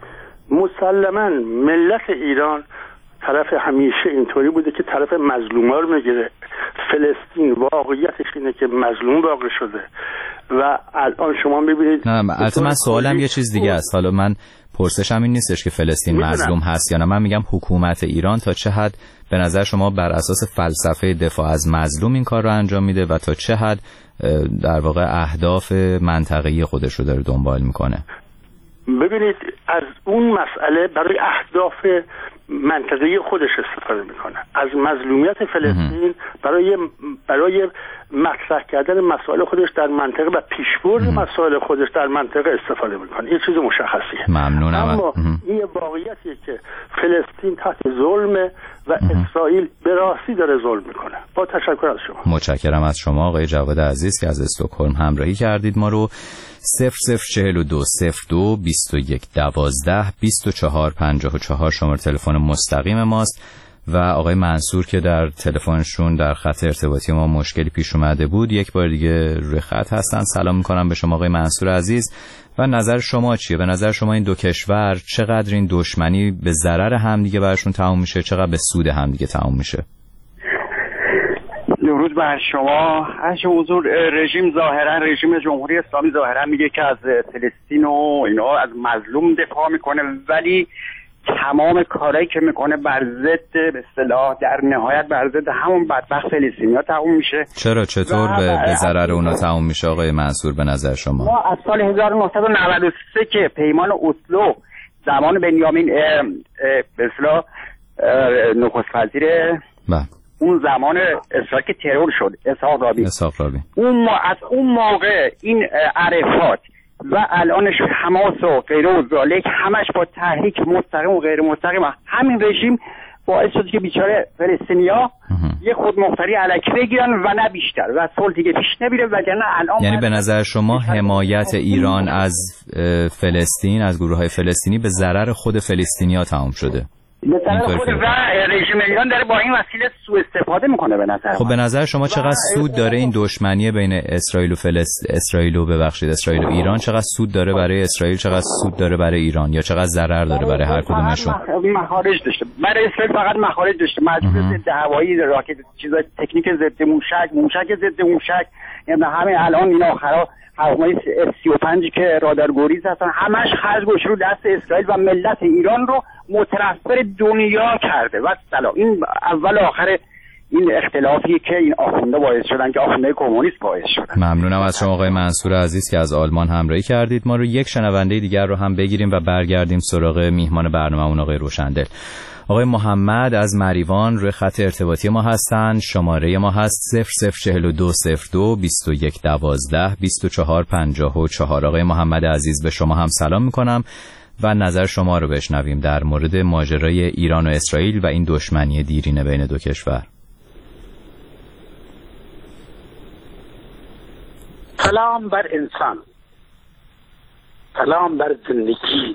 K: مسلماً ملت ایران طرف همیشه اینطوری بوده که طرف مظلوما رو میگیره. فلسطین واقعیتش اینه که مظلوم واقع شده و الان شما میبینید.
E: نه البته من سوالم یه چیز دیگه است. حالا من پرسشم این نیستش که فلسطین میدونم. مظلوم هست یا نه. من میگم حکومت ایران تا چه حد به نظر شما بر اساس فلسفه دفاع از مظلوم این کار رو انجام میده و تا چه حد در واقع اهداف منطقه‌ای خودش رو داره دنبال میکنه؟
K: ببینید از اون مسئله برای اهداف منطقه‌ای خودش استفاده میکنه. از مظلومیت فلسطین برای برای مطرح کردن مسائل خودش در منطقه و پیشبرد مسائل خودش در منطقه استفاده میکنه. این چیز مشخصیه.
E: ممنونم.
K: اما این واقعیتیه که فلسطین تحت ظلمه و اسرائیل به راستی داره ظلم میکنه. با تشکر از شما.
E: متشکرم از شما آقای جواد عزیز که از استکهلم همراهی کردید ما رو. صفر صفر چهل و دو صفر دو بیست و یک دوازده بیست و چهار پنجاه و چهار شماره تلفن مستقیم ماست و آقای منصور که در تلفنشون در خط ارتباطی ما مشکلی پیش اومده بود یک بار دیگه روی خط هستن. سلام میکنم به شما آقای منصور عزیز و نظر شما چیه؟ به نظر شما این دو کشور چقدر این دشمنی به ضرر همدیگه براشون تموم میشه، چقدر به سود همدیگه تموم میشه؟
L: درود بر شما. از حضور رژیم ظاهرا رژیم جمهوری اسلامی ظاهرا میگه که از فلسطین و اینا از مظلوم دفاع میکنه، ولی تمام کارهایی که میکنه بر ضد به اصطلاح در نهایت بر ضد همون بدبخت فلسطینی‌ها تموم میشه.
E: چرا چطور به, به ضرر اونا تموم میشه آقای منصور به نظر شما؟
L: ما از سال هزار و نهصد و نود و سه که پیمان اسلو زمان بنیامین به اصطلاح نخست وزیر اون زمان اسرائیل که ترور شد اسحاق رابین
E: اسحاق رابین
L: اون ما از اون موقع این عرفات و الانش حماس و غیره و ذالک همش با تحریک مستقیم و غیر مستقیم همین رژیم باعث شد که بیچاره فلسطینیا یه خودمختاری الکی بگیرن و نه بیشتر و صلح دیگه پیش نمیره. وگرنه الان
E: یعنی به نظر شما حمایت ایران از فلسطین از گروه‌های فلسطینی به ضرر خود فلسطینیا تمام شده؟
L: مثلا خود و رژیم ایران داره با این وسیله سوء استفاده میکنه به نظر
E: خب به نظر شما چقدر سود داره این دشمنی بین اسرائیل و فلسطین اسرائیل و ببخشید اسرائیل و ایران؟ چقدر سود داره برای اسرائیل، چقدر سود داره برای ایران یا چقدر ضرر داره برای هر کدومشون؟
L: مخارج داشته. برای اسرائیل فقط مخارج داشته. مجموعه ضد هوایی، راکت، چیزای تکنیک ضد موشک، موشک ضد موشک، یعنی همین الان این آخرا هواپیمای اف سی و پنج که رادارگریز هستن همش خرج گوش رو دست اسرائیل و ملت ایران رو متنفر دنیا کرده و سلام. این اول آخر این اختلافی که این آخونده باعث شدن که آخونده کمونیست باعث شدن.
E: ممنونم از شما آقای منصور عزیز که از آلمان همراهی کردید. ما رو یک شنونده دیگر رو هم بگیریم و برگردیم سراغ میهمان برنامه‌مون آقای روشندل. آقای محمد از مریوان روی خط ارتباطی ما هستند. شماره ما هست صفر صفر چهل دو صفر دو بیست و یک دوازده بیست و چهار پنجاه و چهار. آقای محمد عزیز به شما هم سلام میکنم و نظر شما رو بشنویم در مورد ماجرای ایران و اسرائیل و این دشمنی دیرینه بین دو کشور.
J: سلام بر انسان، سلام بر زندگی،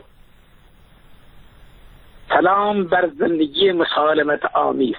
J: سلام بر زندگی مسالمت آمیز.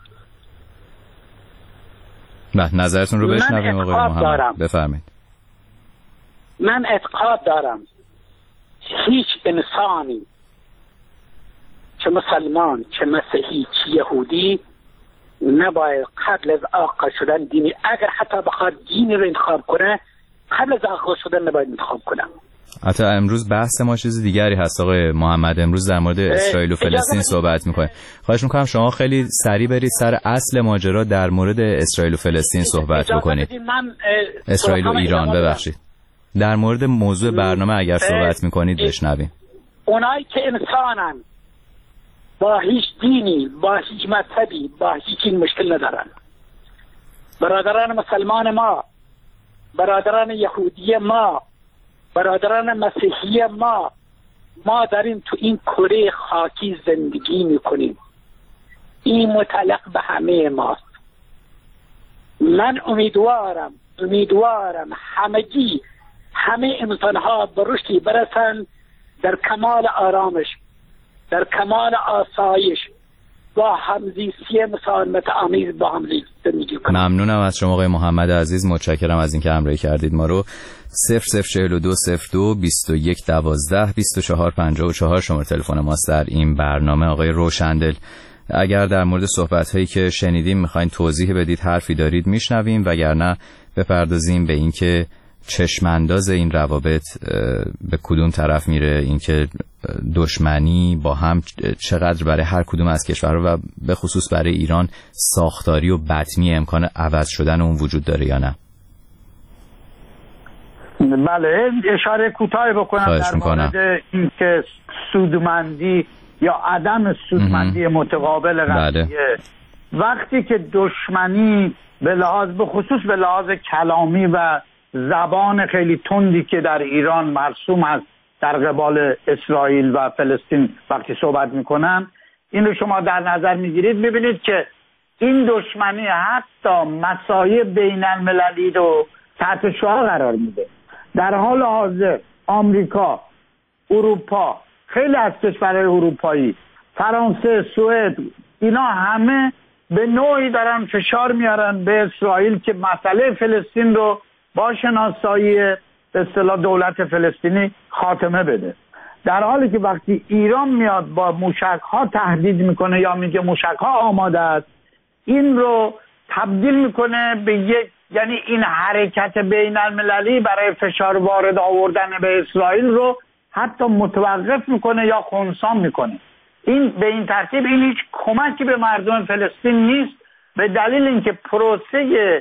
E: بله، نظرتون رو بشنویم آقای محمد، بفرمایید.
J: من اعتقاد دارم هیچ انسانی، چه مسلمان، چه مسیحی، چه یهودی، نباید قبل از آقا شدن دینی، اگر حتی بخواد دینی رو انتخاب کنه، قبل از آقا شدن نباید انتخاب کنه.
E: حتی امروز بحث ما چیز دیگری هست آقای محمد. امروز در مورد اسرائیل و فلسطین صحبت میکنیم. خواهش میکنم شما خیلی سریع برید سر اصل ماجرا در مورد اسرائیل و فلسطین صحبت بکنید. اسرائیل و ایران، ببخشید. در مورد موضوع برنامه اگر صحبت میکنید بشنویم.
J: اونایی که انسانن، با هیچ دینی، با هیچ مذهبی، با هیچ این مشکل ندارن. برادران مسلمان ما، برادران یهودی ما، برادران مسیحی ما، ما داریم تو این کره خاکی زندگی میکنیم. این متعلق به همه ماست. من امیدوارم امیدوارم همگی همه انسانها به رشدی برسن در کمال آرامش، در کمال آسایش، با همزیستی مسالمت آمیز با همزیستی زندگی کنیم.
E: ممنونم از شما آقای محمد عزیز، متشکرم از اینکه همراهی کردید ما رو. صفر صفر چهل دو صفر دو بیست و یک دوازده بیست و چهار پنجاه و چهار شماره تلفن ماست در این برنامه. آقای روشندل، اگر در مورد صحبت‌هایی که شنیدیم می‌خواید توضیح بدید، حرفی دارید میشنویم، وگرنه بپردازیم به اینکه چشمانداز این روابط به کدوم طرف میره، اینکه دشمنی با هم چقدر برای هر کدوم از کشورها و به خصوص برای ایران ساختاری و بطنی امکان عوض شدن اون وجود داره یا نه؟
F: بله، اشاره کوتاهی بکنم در مورد اینکه سودمندی یا عدم سودمندی متقابل قضیه. بله. وقتی که دشمنی به لحاظ به خصوص به لحاظ کلامی و زبان خیلی تندی که در ایران مرسوم است در قبال اسرائیل و فلسطین وقتی صحبت میکنن، این رو شما در نظر میگیرید، میبینید که این دشمنی حتی مسایب بین المللی رو تحت شعاع قرار میده. در حال حاضر آمریکا، اروپا، خیلی از کشورهای اروپایی، فرانسه، سوئد، اینا همه به نوعی دارن فشار میارن به اسرائیل که مسئله فلسطین رو با شناسایی به اصطلاح دولت فلسطینی خاتمه بده. در حالی که وقتی ایران میاد با موشک‌ها تهدید میکنه یا میگه موشک‌ها آماده است، این رو تبدیل میکنه به یک، یعنی این حرکت بین المللی برای فشار وارد آوردن به اسرائیل رو حتی متوقف میکنه یا خنثی میکنه. این به این ترتیب این هیچ کمکی به مردم فلسطین نیست، به دلیل اینکه پروسه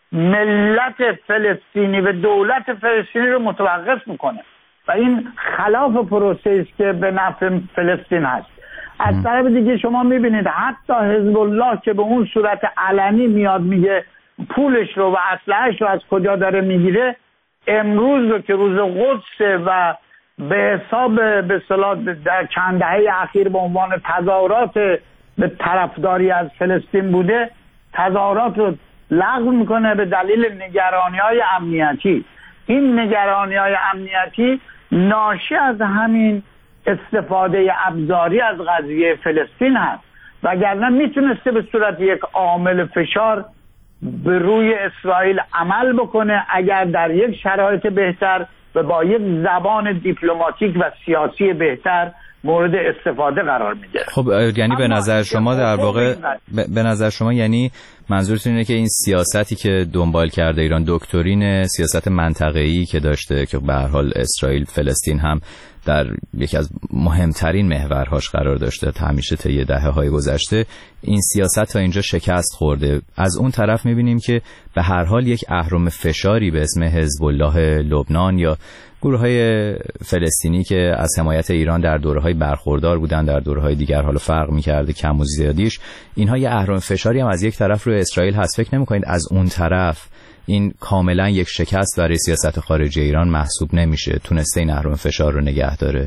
F: ملت فلسطینی و دولت فلسطینی رو متوقف میکنه و این خلاف پروسه است که به نفع فلسطین هست. از طرف دیگه شما میبینید حتی حزب الله که به اون صورت علنی میاد میگه پولش رو و اسلحه‌اش رو از کجا داره میگیره، امروز رو که روز قدس و به حساب به اصطلاح در چند دهه اخیر به عنوان تظاهرات به طرفداری از فلسطین بوده، تظاهرات رو لغو میکنه به دلیل نگرانی‌های امنیتی. این نگرانی‌های امنیتی ناشی از همین استفاده ابزاری از قضیه فلسطین هست، وگرنه میتونسته به صورت یک عامل فشار به روی اسرائیل عمل بکنه اگر در یک شرایط بهتر و با یک زبان دیپلماتیک و سیاسی بهتر مورد استفاده قرار میده.
E: خب یعنی به نظر شما در واقع به نظر شما یعنی منظورتون اینه که این سیاستی که دنبال کرده ایران، دکترین سیاست منطقه‌ای که داشته که به هر حال اسرائیل فلسطین هم در یکی از مهمترین محورهاش قرار داشته تا همیشه طی دهه‌های گذشته، این سیاست تا اینجا شکست خورده. از اون طرف می‌بینیم که به هر حال یک اهرم فشاری به اسم حزب الله لبنان یا گروه‌های فلسطینی که از حمایت ایران در دوره‌های برخوردار بودن، در دوره‌های دیگر حالا فرق می‌کرده کم و زیادیش، اینها یه اهرم فشاری هم از یک طرف روی اسرائیل هست. فکر نمی‌کنید از اون طرف این کاملا یک شکست برای سیاست خارجی ایران محسوب نمیشه؟ تونسته این اهرم فشار رو نگه داره؟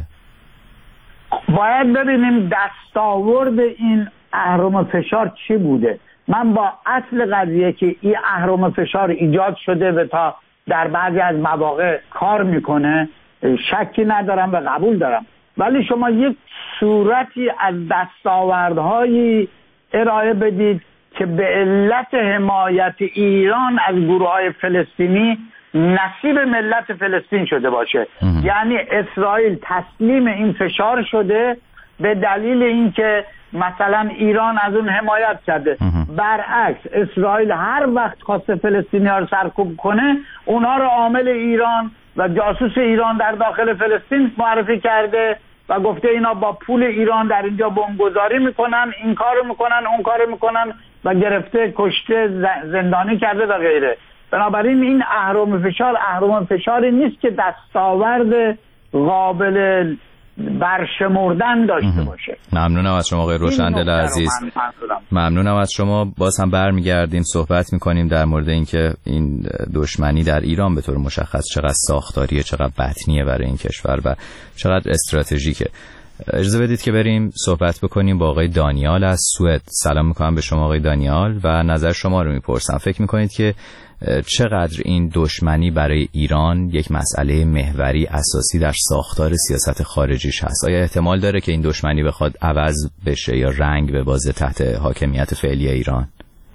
F: باید ببینیم دستاورد این اهرم فشار چی بوده. من با اصل قضیه که این اهرم فشار ایجاد شده و تا در بعضی از مواقع کار میکنه شکی ندارم و قبول دارم، ولی شما یک صورتی از دستاوردهایی ارائه بدید که به علت حمایت ایران از گروه‌های فلسطینی نصیب ملت فلسطین شده باشه. یعنی اسرائیل تسلیم این فشار شده به دلیل اینکه مثلا ایران از اون حمایت کرده. برعکس اسرائیل هر وقت خواسته فلسطینی‌ها رو سرکوب کنه، اونها رو عامل ایران و جاسوس ایران در داخل فلسطین معرفی کرده و گفته اینا با پول ایران در اینجا بمبگذاری میکنن، این کارو میکنن، اون کارو میکنن و گرفته، کشته، زندانی کرده و غیره. بنابراین این اهرم فشار اهرم فشاری نیست که دستاورد قابل برشمردن داشته باشه.
E: ممنونم از شما آقای روشندل عزیز. ممنونم از شما. باز هم برمیگردیم صحبت میکنیم در مورد اینکه این دشمنی در ایران به طور مشخص چقدر ساختاریه، چقدر بطنیه برای این کشور و چقدر استراتژیکه. اجازه بدید که بریم صحبت بکنیم با آقای دانیال از سوئد. سلام میکنم به شما آقای دانیال و نظر شما رو میپرسم. فکر میکنید که چقدر این دشمنی برای ایران یک مسئله محوری اساسی در ساختار سیاست خارجیش هست؟ آیا احتمال داره که این دشمنی بخواد عوض بشه یا رنگ ببازه تحت حاکمیت فعلی ایران؟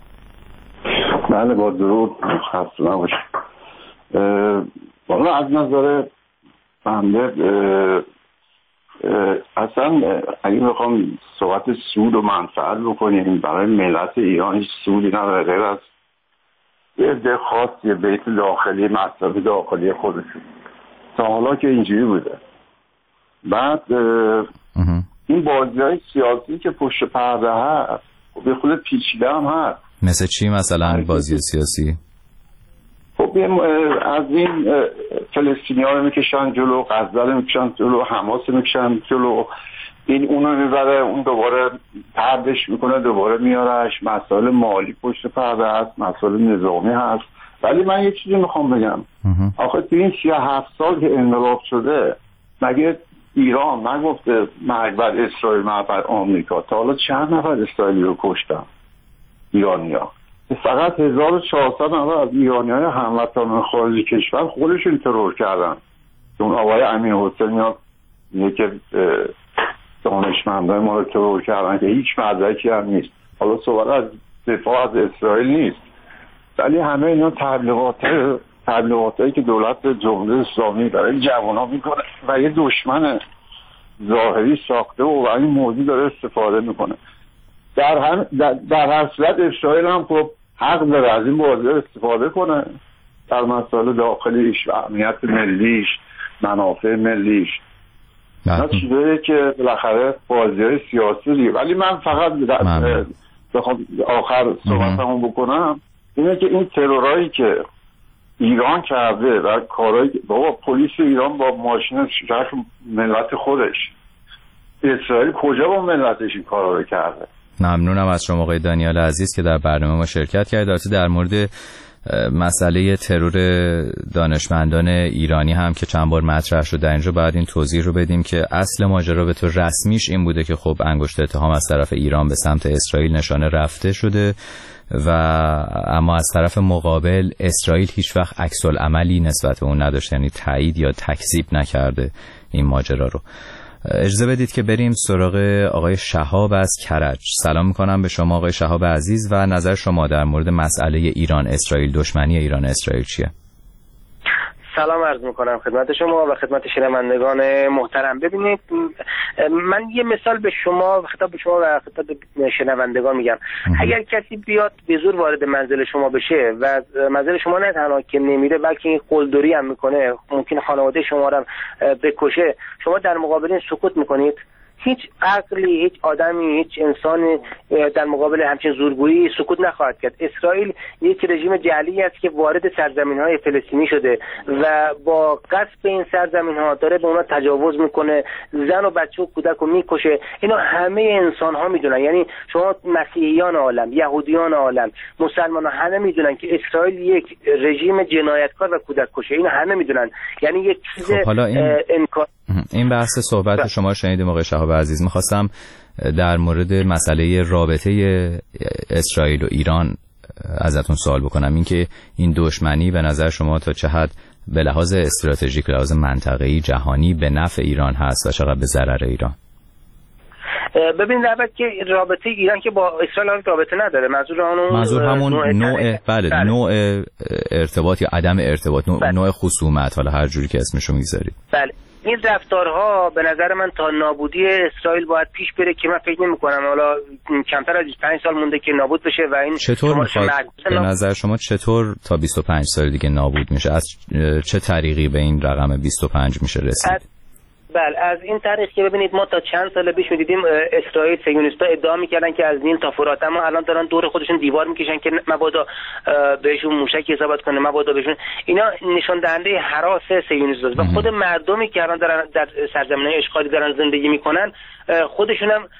G: بله، با درود، خسته نباشید. والا از نظر بنده اصلا اگه بخوام صحبت سود و منفعت بکنیم برای ملت ایران هیچ سودی نداره غیر از یه عده خاص یه بیت داخلی مصرف داخلی خودشون. تا حالا که اینجوری بوده. بعد این بازی‌های سیاسی که پشت پرده هست به خود پیچیده هم هست.
E: مثل چی مثلا بازی سیاسی؟
G: خب از این فلسطینی‌ها رو میکشن جلو، غزه رو میکشن جلو، حماس رو میکشن جلو، این اونو میبره، اون دوباره پردش میکنه، دوباره میارش. مسائل مالی پشت پرده هست، مسائل نظامی هست. ولی من یه چیزی میخوام بگم. آخه تو این سی و هفت سال که انقلاب شده مگه ایران نگفته مرگ بر اسرائیل، مرگ بر آمریکا؟ تا حالا چند نفر اسرائیلی رو کشتن ایرانی‌ها؟ فقط هزار و چهارصد نفر از ایرانی‌های هموطنان خارج کشور خودشون ترور کردن. اون آقای امین حسینی میگه که دانشمندای ما رو ترور کردن که هیچ مدرکی هم نیست. حالا صحبت از دفاع از اسرائیل نیست، ولی همه اینا تبلیغات تبلیغاتایی که دولت جمهوری اسلامی برای جوان‌ها میکنه و یه دشمن ظاهری ساخته و این موضوع داره استفاده میکنه. در هم در, در هر صورت اسرائیل هم خب حق داره از این بازی استفاده کنه در مسائل داخلیش و امنیت ملیش، منافع ملیش. نه چیزایی که بالاخره بازی‌های سیاسی دیگه. ولی من فقط بخوام آخر صحبتمو بکنم اینه که این ترورایی که ایران کرده و کارهای بابا پلیس ایران با ماشین شرف ملت خودش، اسرائیل کجا با ملتش این کارا رو کرده؟
E: ممنونم از شما آقای دانیال عزیز که در برنامه ما شرکت کردید. در مورد مسئله ترور دانشمندان ایرانی هم که چند بار مطرح شد، در اینجا باید این توضیح رو بدیم که اصل ماجرا به طور رسمیش این بوده که خب انگشت اتهام از طرف ایران به سمت اسرائیل نشانه رفته شده و اما از طرف مقابل اسرائیل هیچ وقت عکس العملی نسبت به اون نداشته، یعنی تایید یا تکذیب نکرده این ماجرا رو. اجازه بدید که بریم سراغ آقای شهاب از کرج. سلام میکنم به شما آقای شهاب عزیز و نظر شما در مورد مسئله ایران اسرائیل، دشمنی ایران اسرائیل چیه؟
M: سلام عرض میکنم خدمت شما و خدمت شنوندگان محترم. ببینید من یه مثال به شما خطاب به شما و خطاب به شنوندگان میگم. اگر کسی بیاد به زور وارد منزل شما بشه و منزل شما نه تنها که نمیره بلکه این قلدری هم میکنه، ممکن خانواده شما رو بکشه، شما در مقابل این سکوت میکنید؟ هیچ عقلی، هیچ آدمی، هیچ انسانی در مقابل همچین زورگویی سکوت نخواهد کرد. اسرائیل یک رژیم جعلی است که وارد سرزمین‌های فلسطینی شده و با غصب این سرزمین‌ها داره به اونها تجاوز میکنه، زن و بچه و کودک رو میکشه. اینا همه انسان‌ها میدونن، یعنی شما مسیحیان عالم، یهودیان عالم، مسلمان‌ها همه میدونن که اسرائیل یک رژیم جنایتکار و کودک کشه. اینا همه میدونن، یعنی یک چیز
E: خب حالا این...
M: امکان
E: این بحث صحبت شما شنیدیم آقای شهاب عزیز. میخواستم در مورد مسئله رابطه اسرائیل و ایران ازتون سوال بکنم. اینکه این دشمنی به نظر شما تا چه حد به لحاظ استراتژیک، به لحاظ منطقه‌ای جهانی به نفع ایران هست و چقدر به ضرر ایران؟
M: ببین اول که رابطه ایران که با اسرائیل رابطه نداره، منظور اون
E: منظور همون نوع, نوع بله, بله نوع ارتباط یا عدم ارتباط، نوع, بله. نوع خصومت، حالا هر جوری که اسمشو میذارید.
M: بله این رفتارها به نظر من تا نابودی اسرائیل باید پیش بره که من فکر نمی‌کنم حالا کمتر از بیست و پنج سال مونده که نابود بشه. و این
E: چطور میخواد به نظر شما چطور تا بیست و پنج سال دیگه نابود میشه؟ از چه طریقی به این رقم بیست و پنج میشه رسید؟
M: از بله از این طریق که ببینید ما تا چند سال پیش می‌دیدیم اسرائیل صهیونیست‌ها ادعا می‌کردن که از نیل تا فرات، اما الان دارن دور خودشون دیوار می‌کشن که مبادا بهشون موشک اصابت کنه، مبادا بهشون. اینا نشون دهنده هراس صهیونیست‌هاست و خود مردمی که الان دارن در سرزمین‌های اشغالی دارن زندگی می‌کنن خودشون هم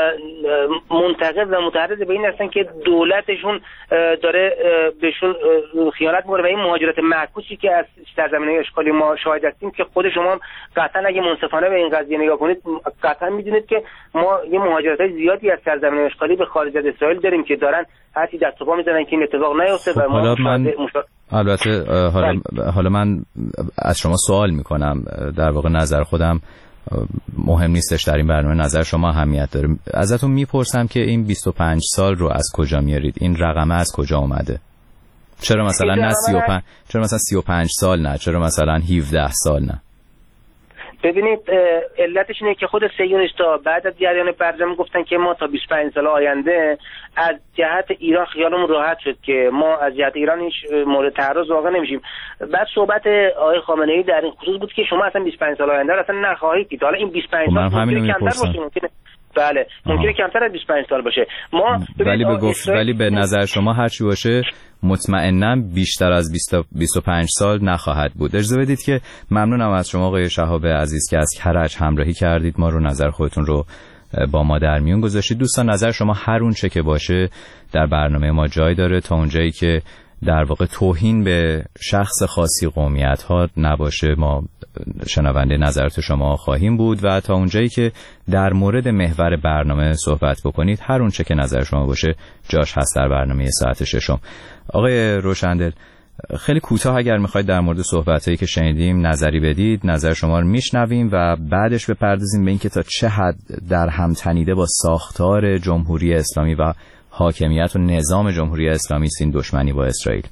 M: منتقد و متحرض به این هستن که دولتشون داره بهشون خیانت می‌کنه و این مهاجرت معکوسی که از سرزمین‌های اشغالی ما شاهد هستیم که خود شما هم قطعاً اگه منصفانه به این قضیه نگاه کنید قطعاً می‌دونید که ما یه مهاجرت‌های زیادی از سرزمین‌های اشغالی به خارج از اسرائیل داریم که دارن هرچی دست و پا می‌زنن که این اتفاق نیفته.
E: خب و ما حالا من مشاهده... البته حالا حالا من از شما سوال می‌کنم، در واقع نظر خودم مهم نیستش در این برنامه، نظر شما اهمیت داره. ازتون میپرسم که این بیست و پنج سال رو از کجا میارید؟ این رقمه از کجا اومده؟ چرا مثلا نه سی و پنج، چرا مثلا سی و پنج سال نه، چرا مثلا هفده سال نه؟
M: ببینید علتش اینه که خود صهیونیست‌ها بعد از جریان برجام گفتن که ما تا بیست و پنج سال آینده از جهت ایران خیالمون راحت شد که ما از جهت ایران هیچ مورد تعرض واقع نمیشیم. بعد صحبت آقای خامنه‌ای در این خصوص بود که شما اصلا بیست و پنج سال آینده رو اصلا نخواهید دید. حالا این بیست و پنج سال ممکنه کمتر باشه، ممکنه بله ممکنه کمتر از بیست و پنج سال باشه. ما
E: ولی به گفت ولی به نظر شما هر چی باشه مطمئناً بیشتر از بیست و پنج سال نخواهد بود. اجازه بدید که ممنونم از شما آقای شهاب عزیز که از کرج همراهی کردید، ما رو نظر خودتون رو با ما در میون گذاشتید. دوستان نظر شما هر اون چه که باشه در برنامه ما جای داره، تا اونجایی که در واقع توهین به شخص خاصی، قومیت ها نباشه ما شنونده نظرات شما خواهیم بود و تا اونجایی که در مورد محور برنامه صحبت بکنید هر اون چه که نظر شما باشه جاش هست در برنامه ساعت ششم. آقای روشندل خیلی کوتاه اگر میخواید در مورد صحبتایی که شنیدیم نظری بدید، نظر شما رو میشنویم و بعدش بپردازیم به اینکه تا چه حد در هم تنیده با ساختار جمهوری اسلامی و حاکمیت و نظام جمهوری اسلامی است این دشمنی با اسرائیل.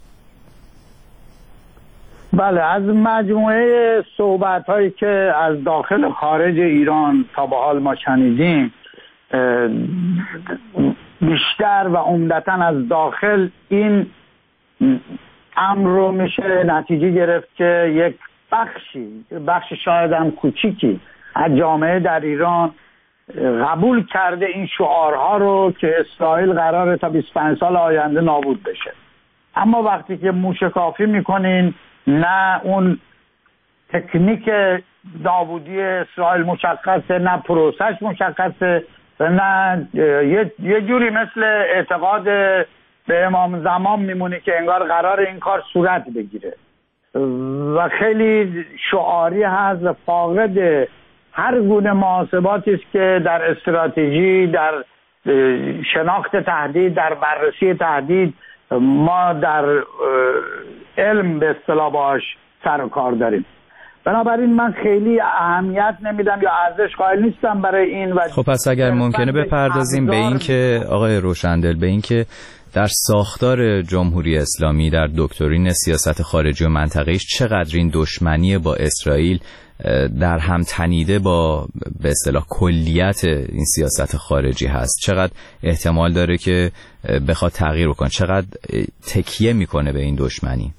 F: بله، از مجموعه صحبت هایی که از داخل و خارج ایران تا به حال ما شنیدیم، بیشتر و عمدتاً از داخل این امر رو میشه نتیجه گرفت که یک بخشی بخش شاید هم کوچیکی از جامعه در ایران قبول کرده این شعارها رو که اسرائیل قراره تا بیست و پنج سال آینده نابود بشه. اما وقتی که موشکافی میکنین، نه اون تکنیک نابودی اسرائیل مشخصه، نه پروسش مشخصه و نه یه, یه جوری مثل اعتقاد به امام زمان میمونه که انگار قرار این کار صورت بگیره و خیلی شعاری هست و فاقد هر گونه محاسباتی است که در استراتژی، در شناخت تهدید، در بررسی تهدید ما در علم به اصطلاح باش سر و کار داریم. بنابراین من خیلی اهمیت نمیدم یا ارزش قائل نیستم برای این. و
E: خب پس اگر ممکنه بپردازیم به این که آقای روشندل، به این که در ساختار جمهوری اسلامی، در دکترین سیاست خارجی و منطقه‌ایش چقدر این دشمنی با اسرائیل در هم تنیده با به اصطلاح کلیت این سیاست خارجی هست؟ چقدر احتمال داره که بخواد تغییر بکنه؟ چقدر تکیه میکنه به این دشمنی؟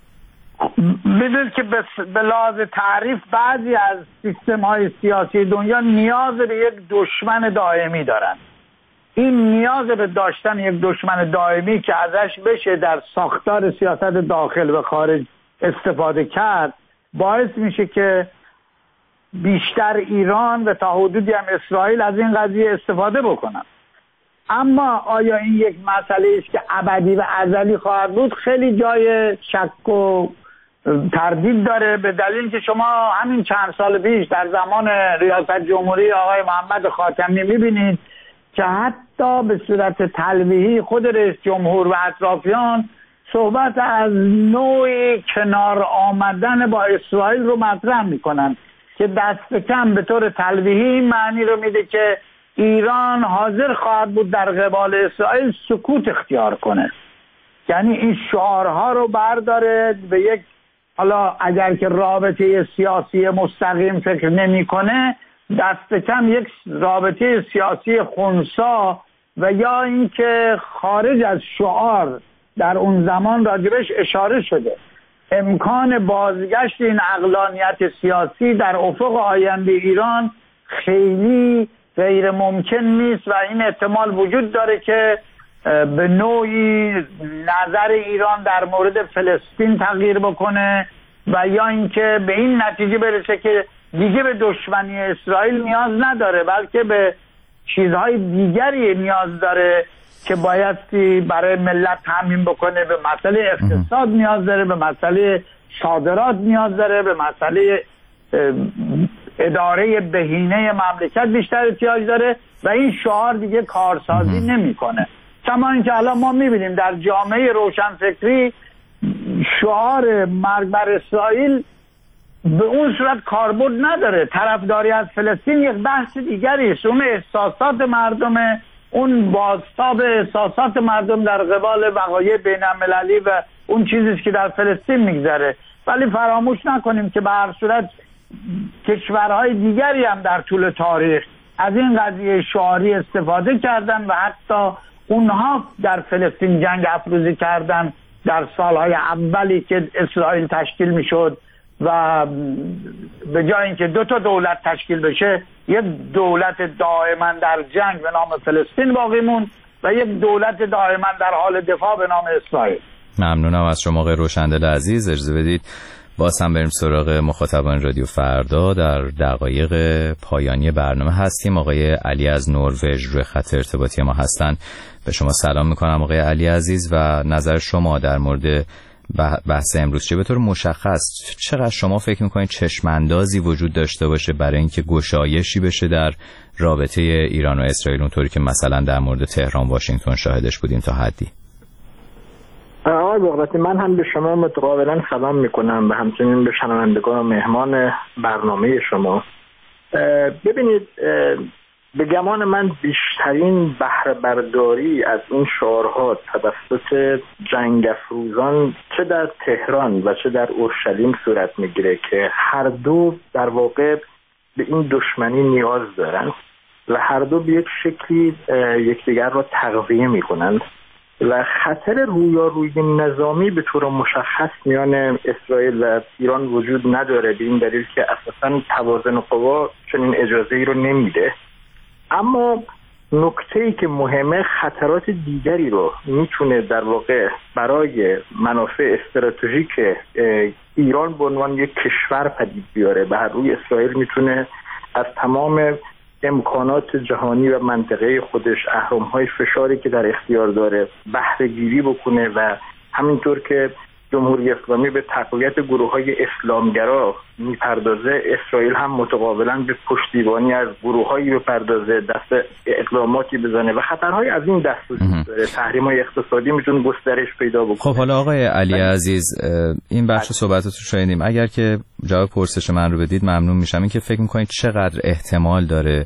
F: میدونید که به لحاظ تعریف بعضی از سیستم های سیاسی دنیا نیاز به یک دشمن دائمی دارن. این نیاز به داشتن یک دشمن دائمی که ازش بشه در ساختار سیاست داخل و خارج استفاده کرد باعث میشه که بیشتر ایران و تا حدودی هم اسرائیل از این قضیه استفاده بکنن. اما آیا این یک مسئله است که ابدی و ازلی خواهد بود؟ خیلی جای شک و تردید داره، به دلیل که شما همین چند سال پیش در زمان ریاست جمهوری آقای محمد خاتمی میبینید که حتی به صورت تلویحی خود رئیس جمهور و اطرافیان صحبت از نوعی کنار آمدن با اسرائیل رو مطرح میکنن که دست کم به طور تلویحی معنی رو میده که ایران حاضر خواهد بود در قبال اسرائیل سکوت اختیار کنه. یعنی این شعارها رو برداره به یک، حالا اگر که رابطه سیاسی مستقیم فکر نمی کنه، دست کم یک رابطه سیاسی خنثی و یا اینکه خارج از شعار در اون زمان راجبش اشاره شده. امکان بازگشت این عقلانیت سیاسی در افق آینده ایران خیلی غیر ممکن نیست و این احتمال وجود داره که به نوعی نظر ایران در مورد فلسطین تغییر بکنه و یا اینکه به این نتیجه برسه که دیگه به دشمنی اسرائیل نیاز نداره، بلکه به چیزهای دیگری نیاز داره که بایستی برای ملت تامین بکنه. به مسئله اقتصاد نیاز داره، به مسئله صادرات نیاز داره، به مسئله اداره بهینه مملکت بیشتر احتیاج داره و این شعار دیگه کارسازی نمیکنه. کما اینکه الان ما میبینیم در جامعه روشنفکری شعار مرگ بر اسرائیل به اون صورت کاربرد نداره. طرفداری از فلسطین یک بحث دیگری است، اون احساسات مردمه، اون بازتاب احساسات مردم در قبال وقایع بین‌المللی و اون چیزی که در فلسطین میگذره. ولی فراموش نکنیم که به هر صورت کشورهای دیگری هم در طول تاریخ از این قضیه شعاری استفاده کردن و حتی اونها در فلسطین جنگ افروزی کردن در سالهای اولی که اسرائیل تشکیل میشد و به جای اینکه دو تا دولت تشکیل بشه یک دولت دائما در جنگ به نام فلسطین باقی موند و یک دولت دائما در حال دفاع به نام اسرائیل.
E: ممنونم از شما آقای روشندل عزیز. اجازه بدید باز هم بریم سراغ مخاطبان رادیو فردا. در دقایق پایانی برنامه هستیم. آقای علی از نروژ روی خط ارتباطی ما هستن. به شما سلام میکنم آقای علی عزیز و نظر شما در مورد بحث امروز چه؟ به طور مشخص چقدر شما فکر میکنید چشماندازی وجود داشته باشه برای اینکه گشایشی بشه در رابطه ایران و اسرائیل اونطوری که مثلا در مورد تهران واشنگتن شاهدش بودیم تا حدی؟
N: آقای بغراتی، من هم به شما متقابلا سلام میکنم و همچنین به شنوندگان و مهمان برنامه شما. ببینید، به گمان من بیشترین بهره برداری از این شعارها توسط جنگ افروزان چه در تهران و چه در اورشلیم صورت میگیره که هر دو در واقع به این دشمنی نیاز دارن و هر دو به یک شکلی یکدیگر را تغذیه میکنند و خطر رویارویی نظامی به طور مشخص میان اسرائیل و ایران وجود نداره، به این دلیل که اساساً توازن قوا چنین اجازه‌ای رو نمیده. اما نکته‌ای که مهمه، خطرات دیگری رو میتونه در واقع برای منافع استراتژیک ایران به عنوان یک کشور پدید بیاره. بر روی اسرائیل میتونه از تمام امکانات جهانی و منطقه خودش، اهرم‌های فشاری که در اختیار داره، بهره گیری بکنه و همینطور که جمهوری اسلامی به تقویت گروه‌های اسلامگرا میپردازه، اسرائیل هم متقابلا به پشتیبانی از گروه‌هایی بپردازه، دست اقداماتی بزنه و خطرهای از این دست وجود داره. تحریم‌های اقتصادی میتونه گسترش پیدا بکنه.
E: خب حالا آقای علی عزیز، این بخش صحبتاتون شنیدیم. اگر که جواب پرسش من رو بدید ممنون میشم. این که فکر می‌کنید چقدر احتمال داره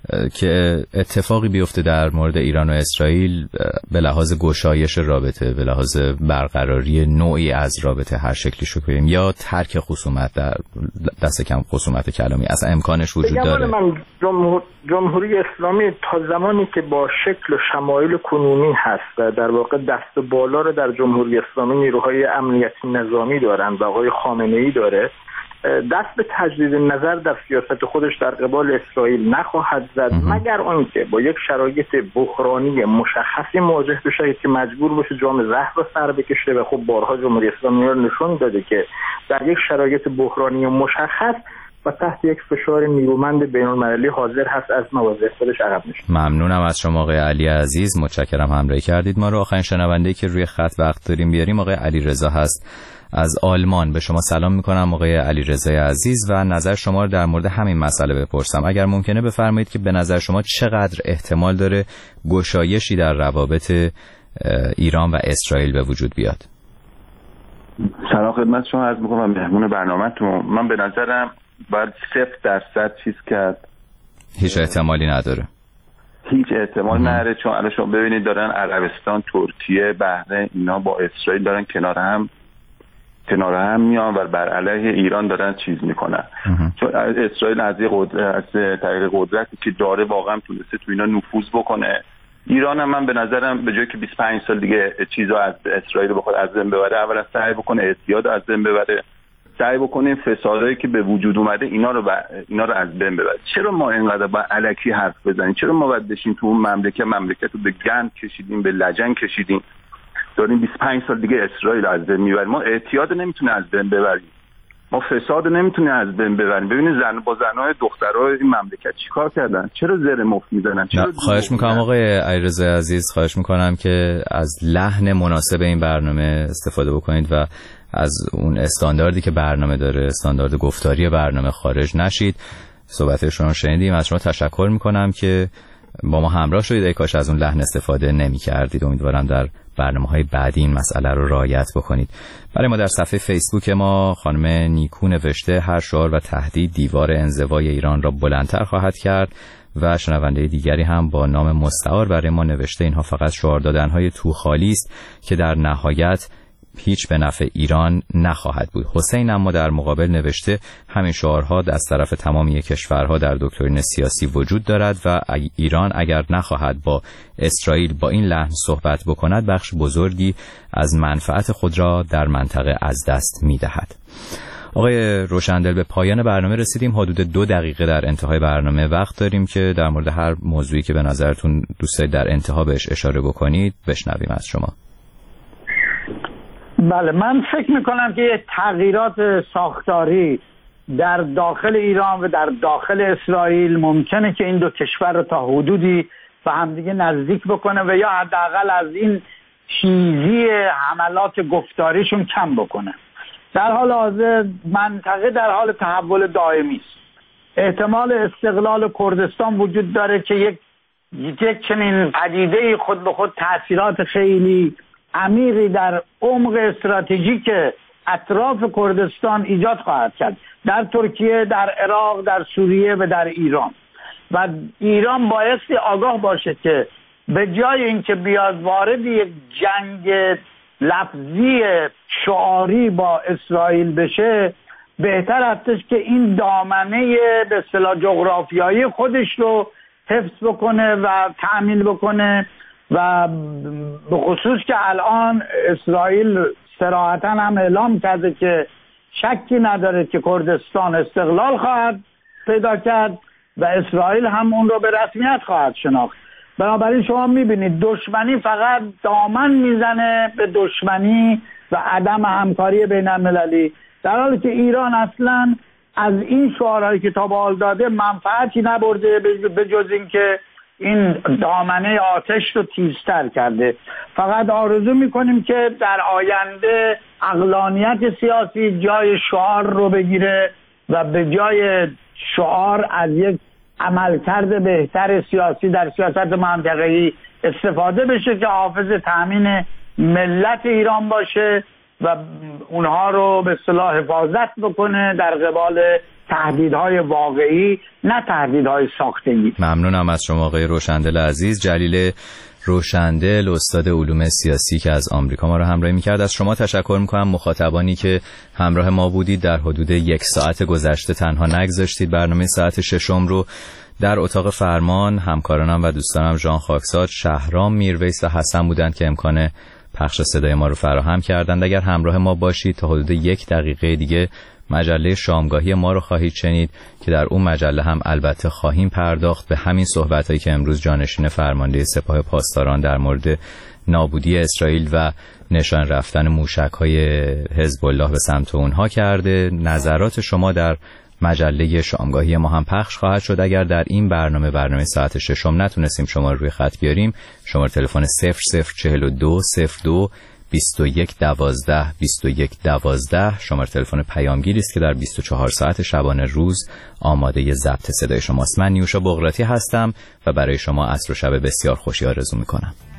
E: که اتفاقی بیفته در مورد ایران و اسرائیل به لحاظ گشایش رابطه، به لحاظ برقراری نوعی از رابطه هر شکلی شو کنیم، یا ترک خصومت، در دست کم خصومت کلامی اصلا امکانش وجود داره؟
N: من جمهور... جمهوری اسلامی تا زمانی که با شکل و شمایل کنونی هست و در واقع دست بالا رو در جمهوری اسلامی نیروهای امنیتی نظامی دارن و آقای خامنه‌ای داره، دست به تجدید نظر در سیاست خودش در قبال اسرائیل نخواهد زد مگر آنکه با یک شرایط بحرانی مشخصی مواجه بشه که مجبور بشه جام زهر رو سر بکشه و خب بارها جمهوری اسلامی رو نشون داده که در یک شرایط بحرانی مشخص و تحت یک فشار نیرومند بین‌المللی حاضر هست از مواضع خودش عقب نشه.
E: ممنونم از شما آقای علی عزیز، متشکرم همراهی کردید ما رو. آخرین شنونده‌ای که روی خط وقت داریم بیاریم آقای علیرضا هست از آلمان. به شما سلام میکنم آقای علیرضا عزیز و نظر شما رو در مورد همین مسئله بپرسم. اگر ممکنه بفرمایید که به نظر شما چقدر احتمال داره گشایشی در روابط ایران و اسرائیل به وجود بیاد؟
G: سلام خدمت شما عرض میکنم مهمون برنامه‌تون. من به نظرم باید صفر درصد چیز کرد،
E: هیچ احتمالی نداره،
G: هیچ احتمال نداره، چون الان شما ببینید دارن عربستان، ترکیه، بحرین اینا با اسرائیل دارن کنار هم کنار هم میان و بر علیه ایران دارن چیز میکنن. چون اسرائیل از قدرت، از طریق قدرتی که داره واقعا تونسته تو اینا نفوذ بکنه. ایران هم من به نظرم به جای که بیست و پنج سال دیگه چیزا از اسرائیل بخواد از بین ببره، اولا سعی بکنه اعتیاد از بین ببره، سعی بکنیم فسادایی که به وجود اومده اینا رو ب... اینا رو از بین ببریم. چرا ما اینقدر با الکی حرف بزنیم؟ چرا ما باید بشیم تو اون مملکت مملکت رو به گند کشیدیم، به لجن کشیدیم، داریم بیست و پنج سال دیگه اسرائیل از بین میبریم. ما اعتیاد نمیتونه از بین ببریم، ما فساد نمیتونه از بین ببریم. ببینید زن با زنای دخترای این مملکت چیکار کردن؟ چرا زر مفت میزنن؟ چرا
E: خواهش میکنم آقای علیرضا عزیز، خواهش میکنم که از لحن مناسب این برنامه استفاده بکنید و از اون استانداردی که برنامه داره، استاندارد گفتاری برنامه خارج نشید. صحبت شما شنیدیم، از شما تشکر میکنم که با ما همراه شدید. ای کاش از اون لحن استفاده نمی‌کردید. امیدوارم در برنامه‌های بعدی این مسئله رو رعایت بکنید. برای ما در صفحه فیسبوک ما خانم نیکو نوشته هر شعار و تهدید دیوار انزوای ایران را بلندتر خواهد کرد و شنونده دیگری هم با نام مستعار برای ما نوشته اینها فقط شعار دادن‌های توخالی است که در نهایت هیچ به نفع ایران نخواهد بود. حسین اما در مقابل نوشته همین شعارها از طرف تمامی کشورها در دکترین سیاسی وجود دارد و ایران اگر نخواهد با اسرائیل با این لحن صحبت بکند بخش بزرگی از منفعت خود را در منطقه از دست می‌دهد. آقای روشندل، به پایان برنامه رسیدیم. حدود دو دقیقه در انتهای برنامه وقت داریم که در مورد هر موضوعی که به نظرتون دوست دارید در انتها بهش اشاره بکنید بشنویم از شما.
F: بله، من فکر میکنم که تغییرات ساختاری در داخل ایران و در داخل اسرائیل ممکنه که این دو کشور رو تا حدودی به همدیگه نزدیک بکنه و یا حداقل از این چیزی حملات گفتاریشون کم بکنه. در حال حاضر منطقه در حال تحول دائمی است. احتمال استقلال کردستان وجود داره که یک یک چنین پدیده خود به خود تأثیرات خیلی عمیقی در عمق استراتژیک اطراف کردستان ایجاد خواهد کرد، در ترکیه، در عراق، در سوریه و در ایران. و ایران بایستی آگاه باشه که به جای اینکه بیاد وارد یک جنگ لفظی شعاری با اسرائیل بشه، بهتر هستش که این دامنه به اصطلاح جغرافیایی خودش رو حفظ بکنه و تأمین بکنه و به خصوص که الان اسرائیل صراحتاً هم اعلام کرده که شکی نداره که کردستان استقلال خواهد پیدا کرد و اسرائیل هم اون رو به رسمیت خواهد شناخت. بنابراین شما میبینید دشمنی فقط دامن میزنه به دشمنی و عدم همکاری بین المللی، در حالی که ایران اصلا از این شعارهایی که تا به حال داده منفعتی نبرده به جز این که این دامنه آتش رو تیزتر کرده. فقط آرزو میکنیم که در آینده عقلانیت سیاسی جای شعار رو بگیره و به جای شعار از یک عملکرد بهتر سیاسی در سیاست منطقه‌ای استفاده بشه که حافظ تأمین ملت ایران باشه و اونها رو به اصطلاح حفاظت بکنه در قبال تهدیدهای واقعی، نه تهدیدهای ساختگی.
E: ممنونم از شما آقای روشندل عزیز. جلیل روشندل، استاد علوم سیاسی که از آمریکا ما رو همراهی می‌کرد. از شما تشکر می‌کنم مخاطبانی که همراه ما بودید. در حدود یک ساعت گذشته تنها نگذاشتید برنامه ساعت ششم رو. در اتاق فرمان همکارانم و دوستانم ژان خاکساد، شهرام میرویس و حسن بودند که امکان پخش صدای ما رو فراهم کردند. اگر همراه ما باشید تا حدود یک دقیقه دیگه مجله شامگاهی ما رو خواهید شنید که در اون مجله هم البته خواهیم پرداخت به همین صحبتایی که امروز جانشین فرمانده سپاه پاسداران در مورد نابودی اسرائیل و نشان رفتن موشک‌های حزب الله به سمت اونها کرده. نظرات شما در مجله شامگاهی ما هم پخش خواهد شد. اگر در این برنامه برنامه ساعت ششم نتونستیم شما رو روی خط بیاریم، شماره تلفن صفر صفر چهل و دو صفر دو بیست و یک دوازده بیست و یک دوازده شماره تلفن پیامگیری است که در بیست و چهار ساعت شبانه روز آماده ضبط صدای شماست. من نیوشا بغراتی هستم و برای شما عصر و شب بسیار خوشی آرزو میکنم.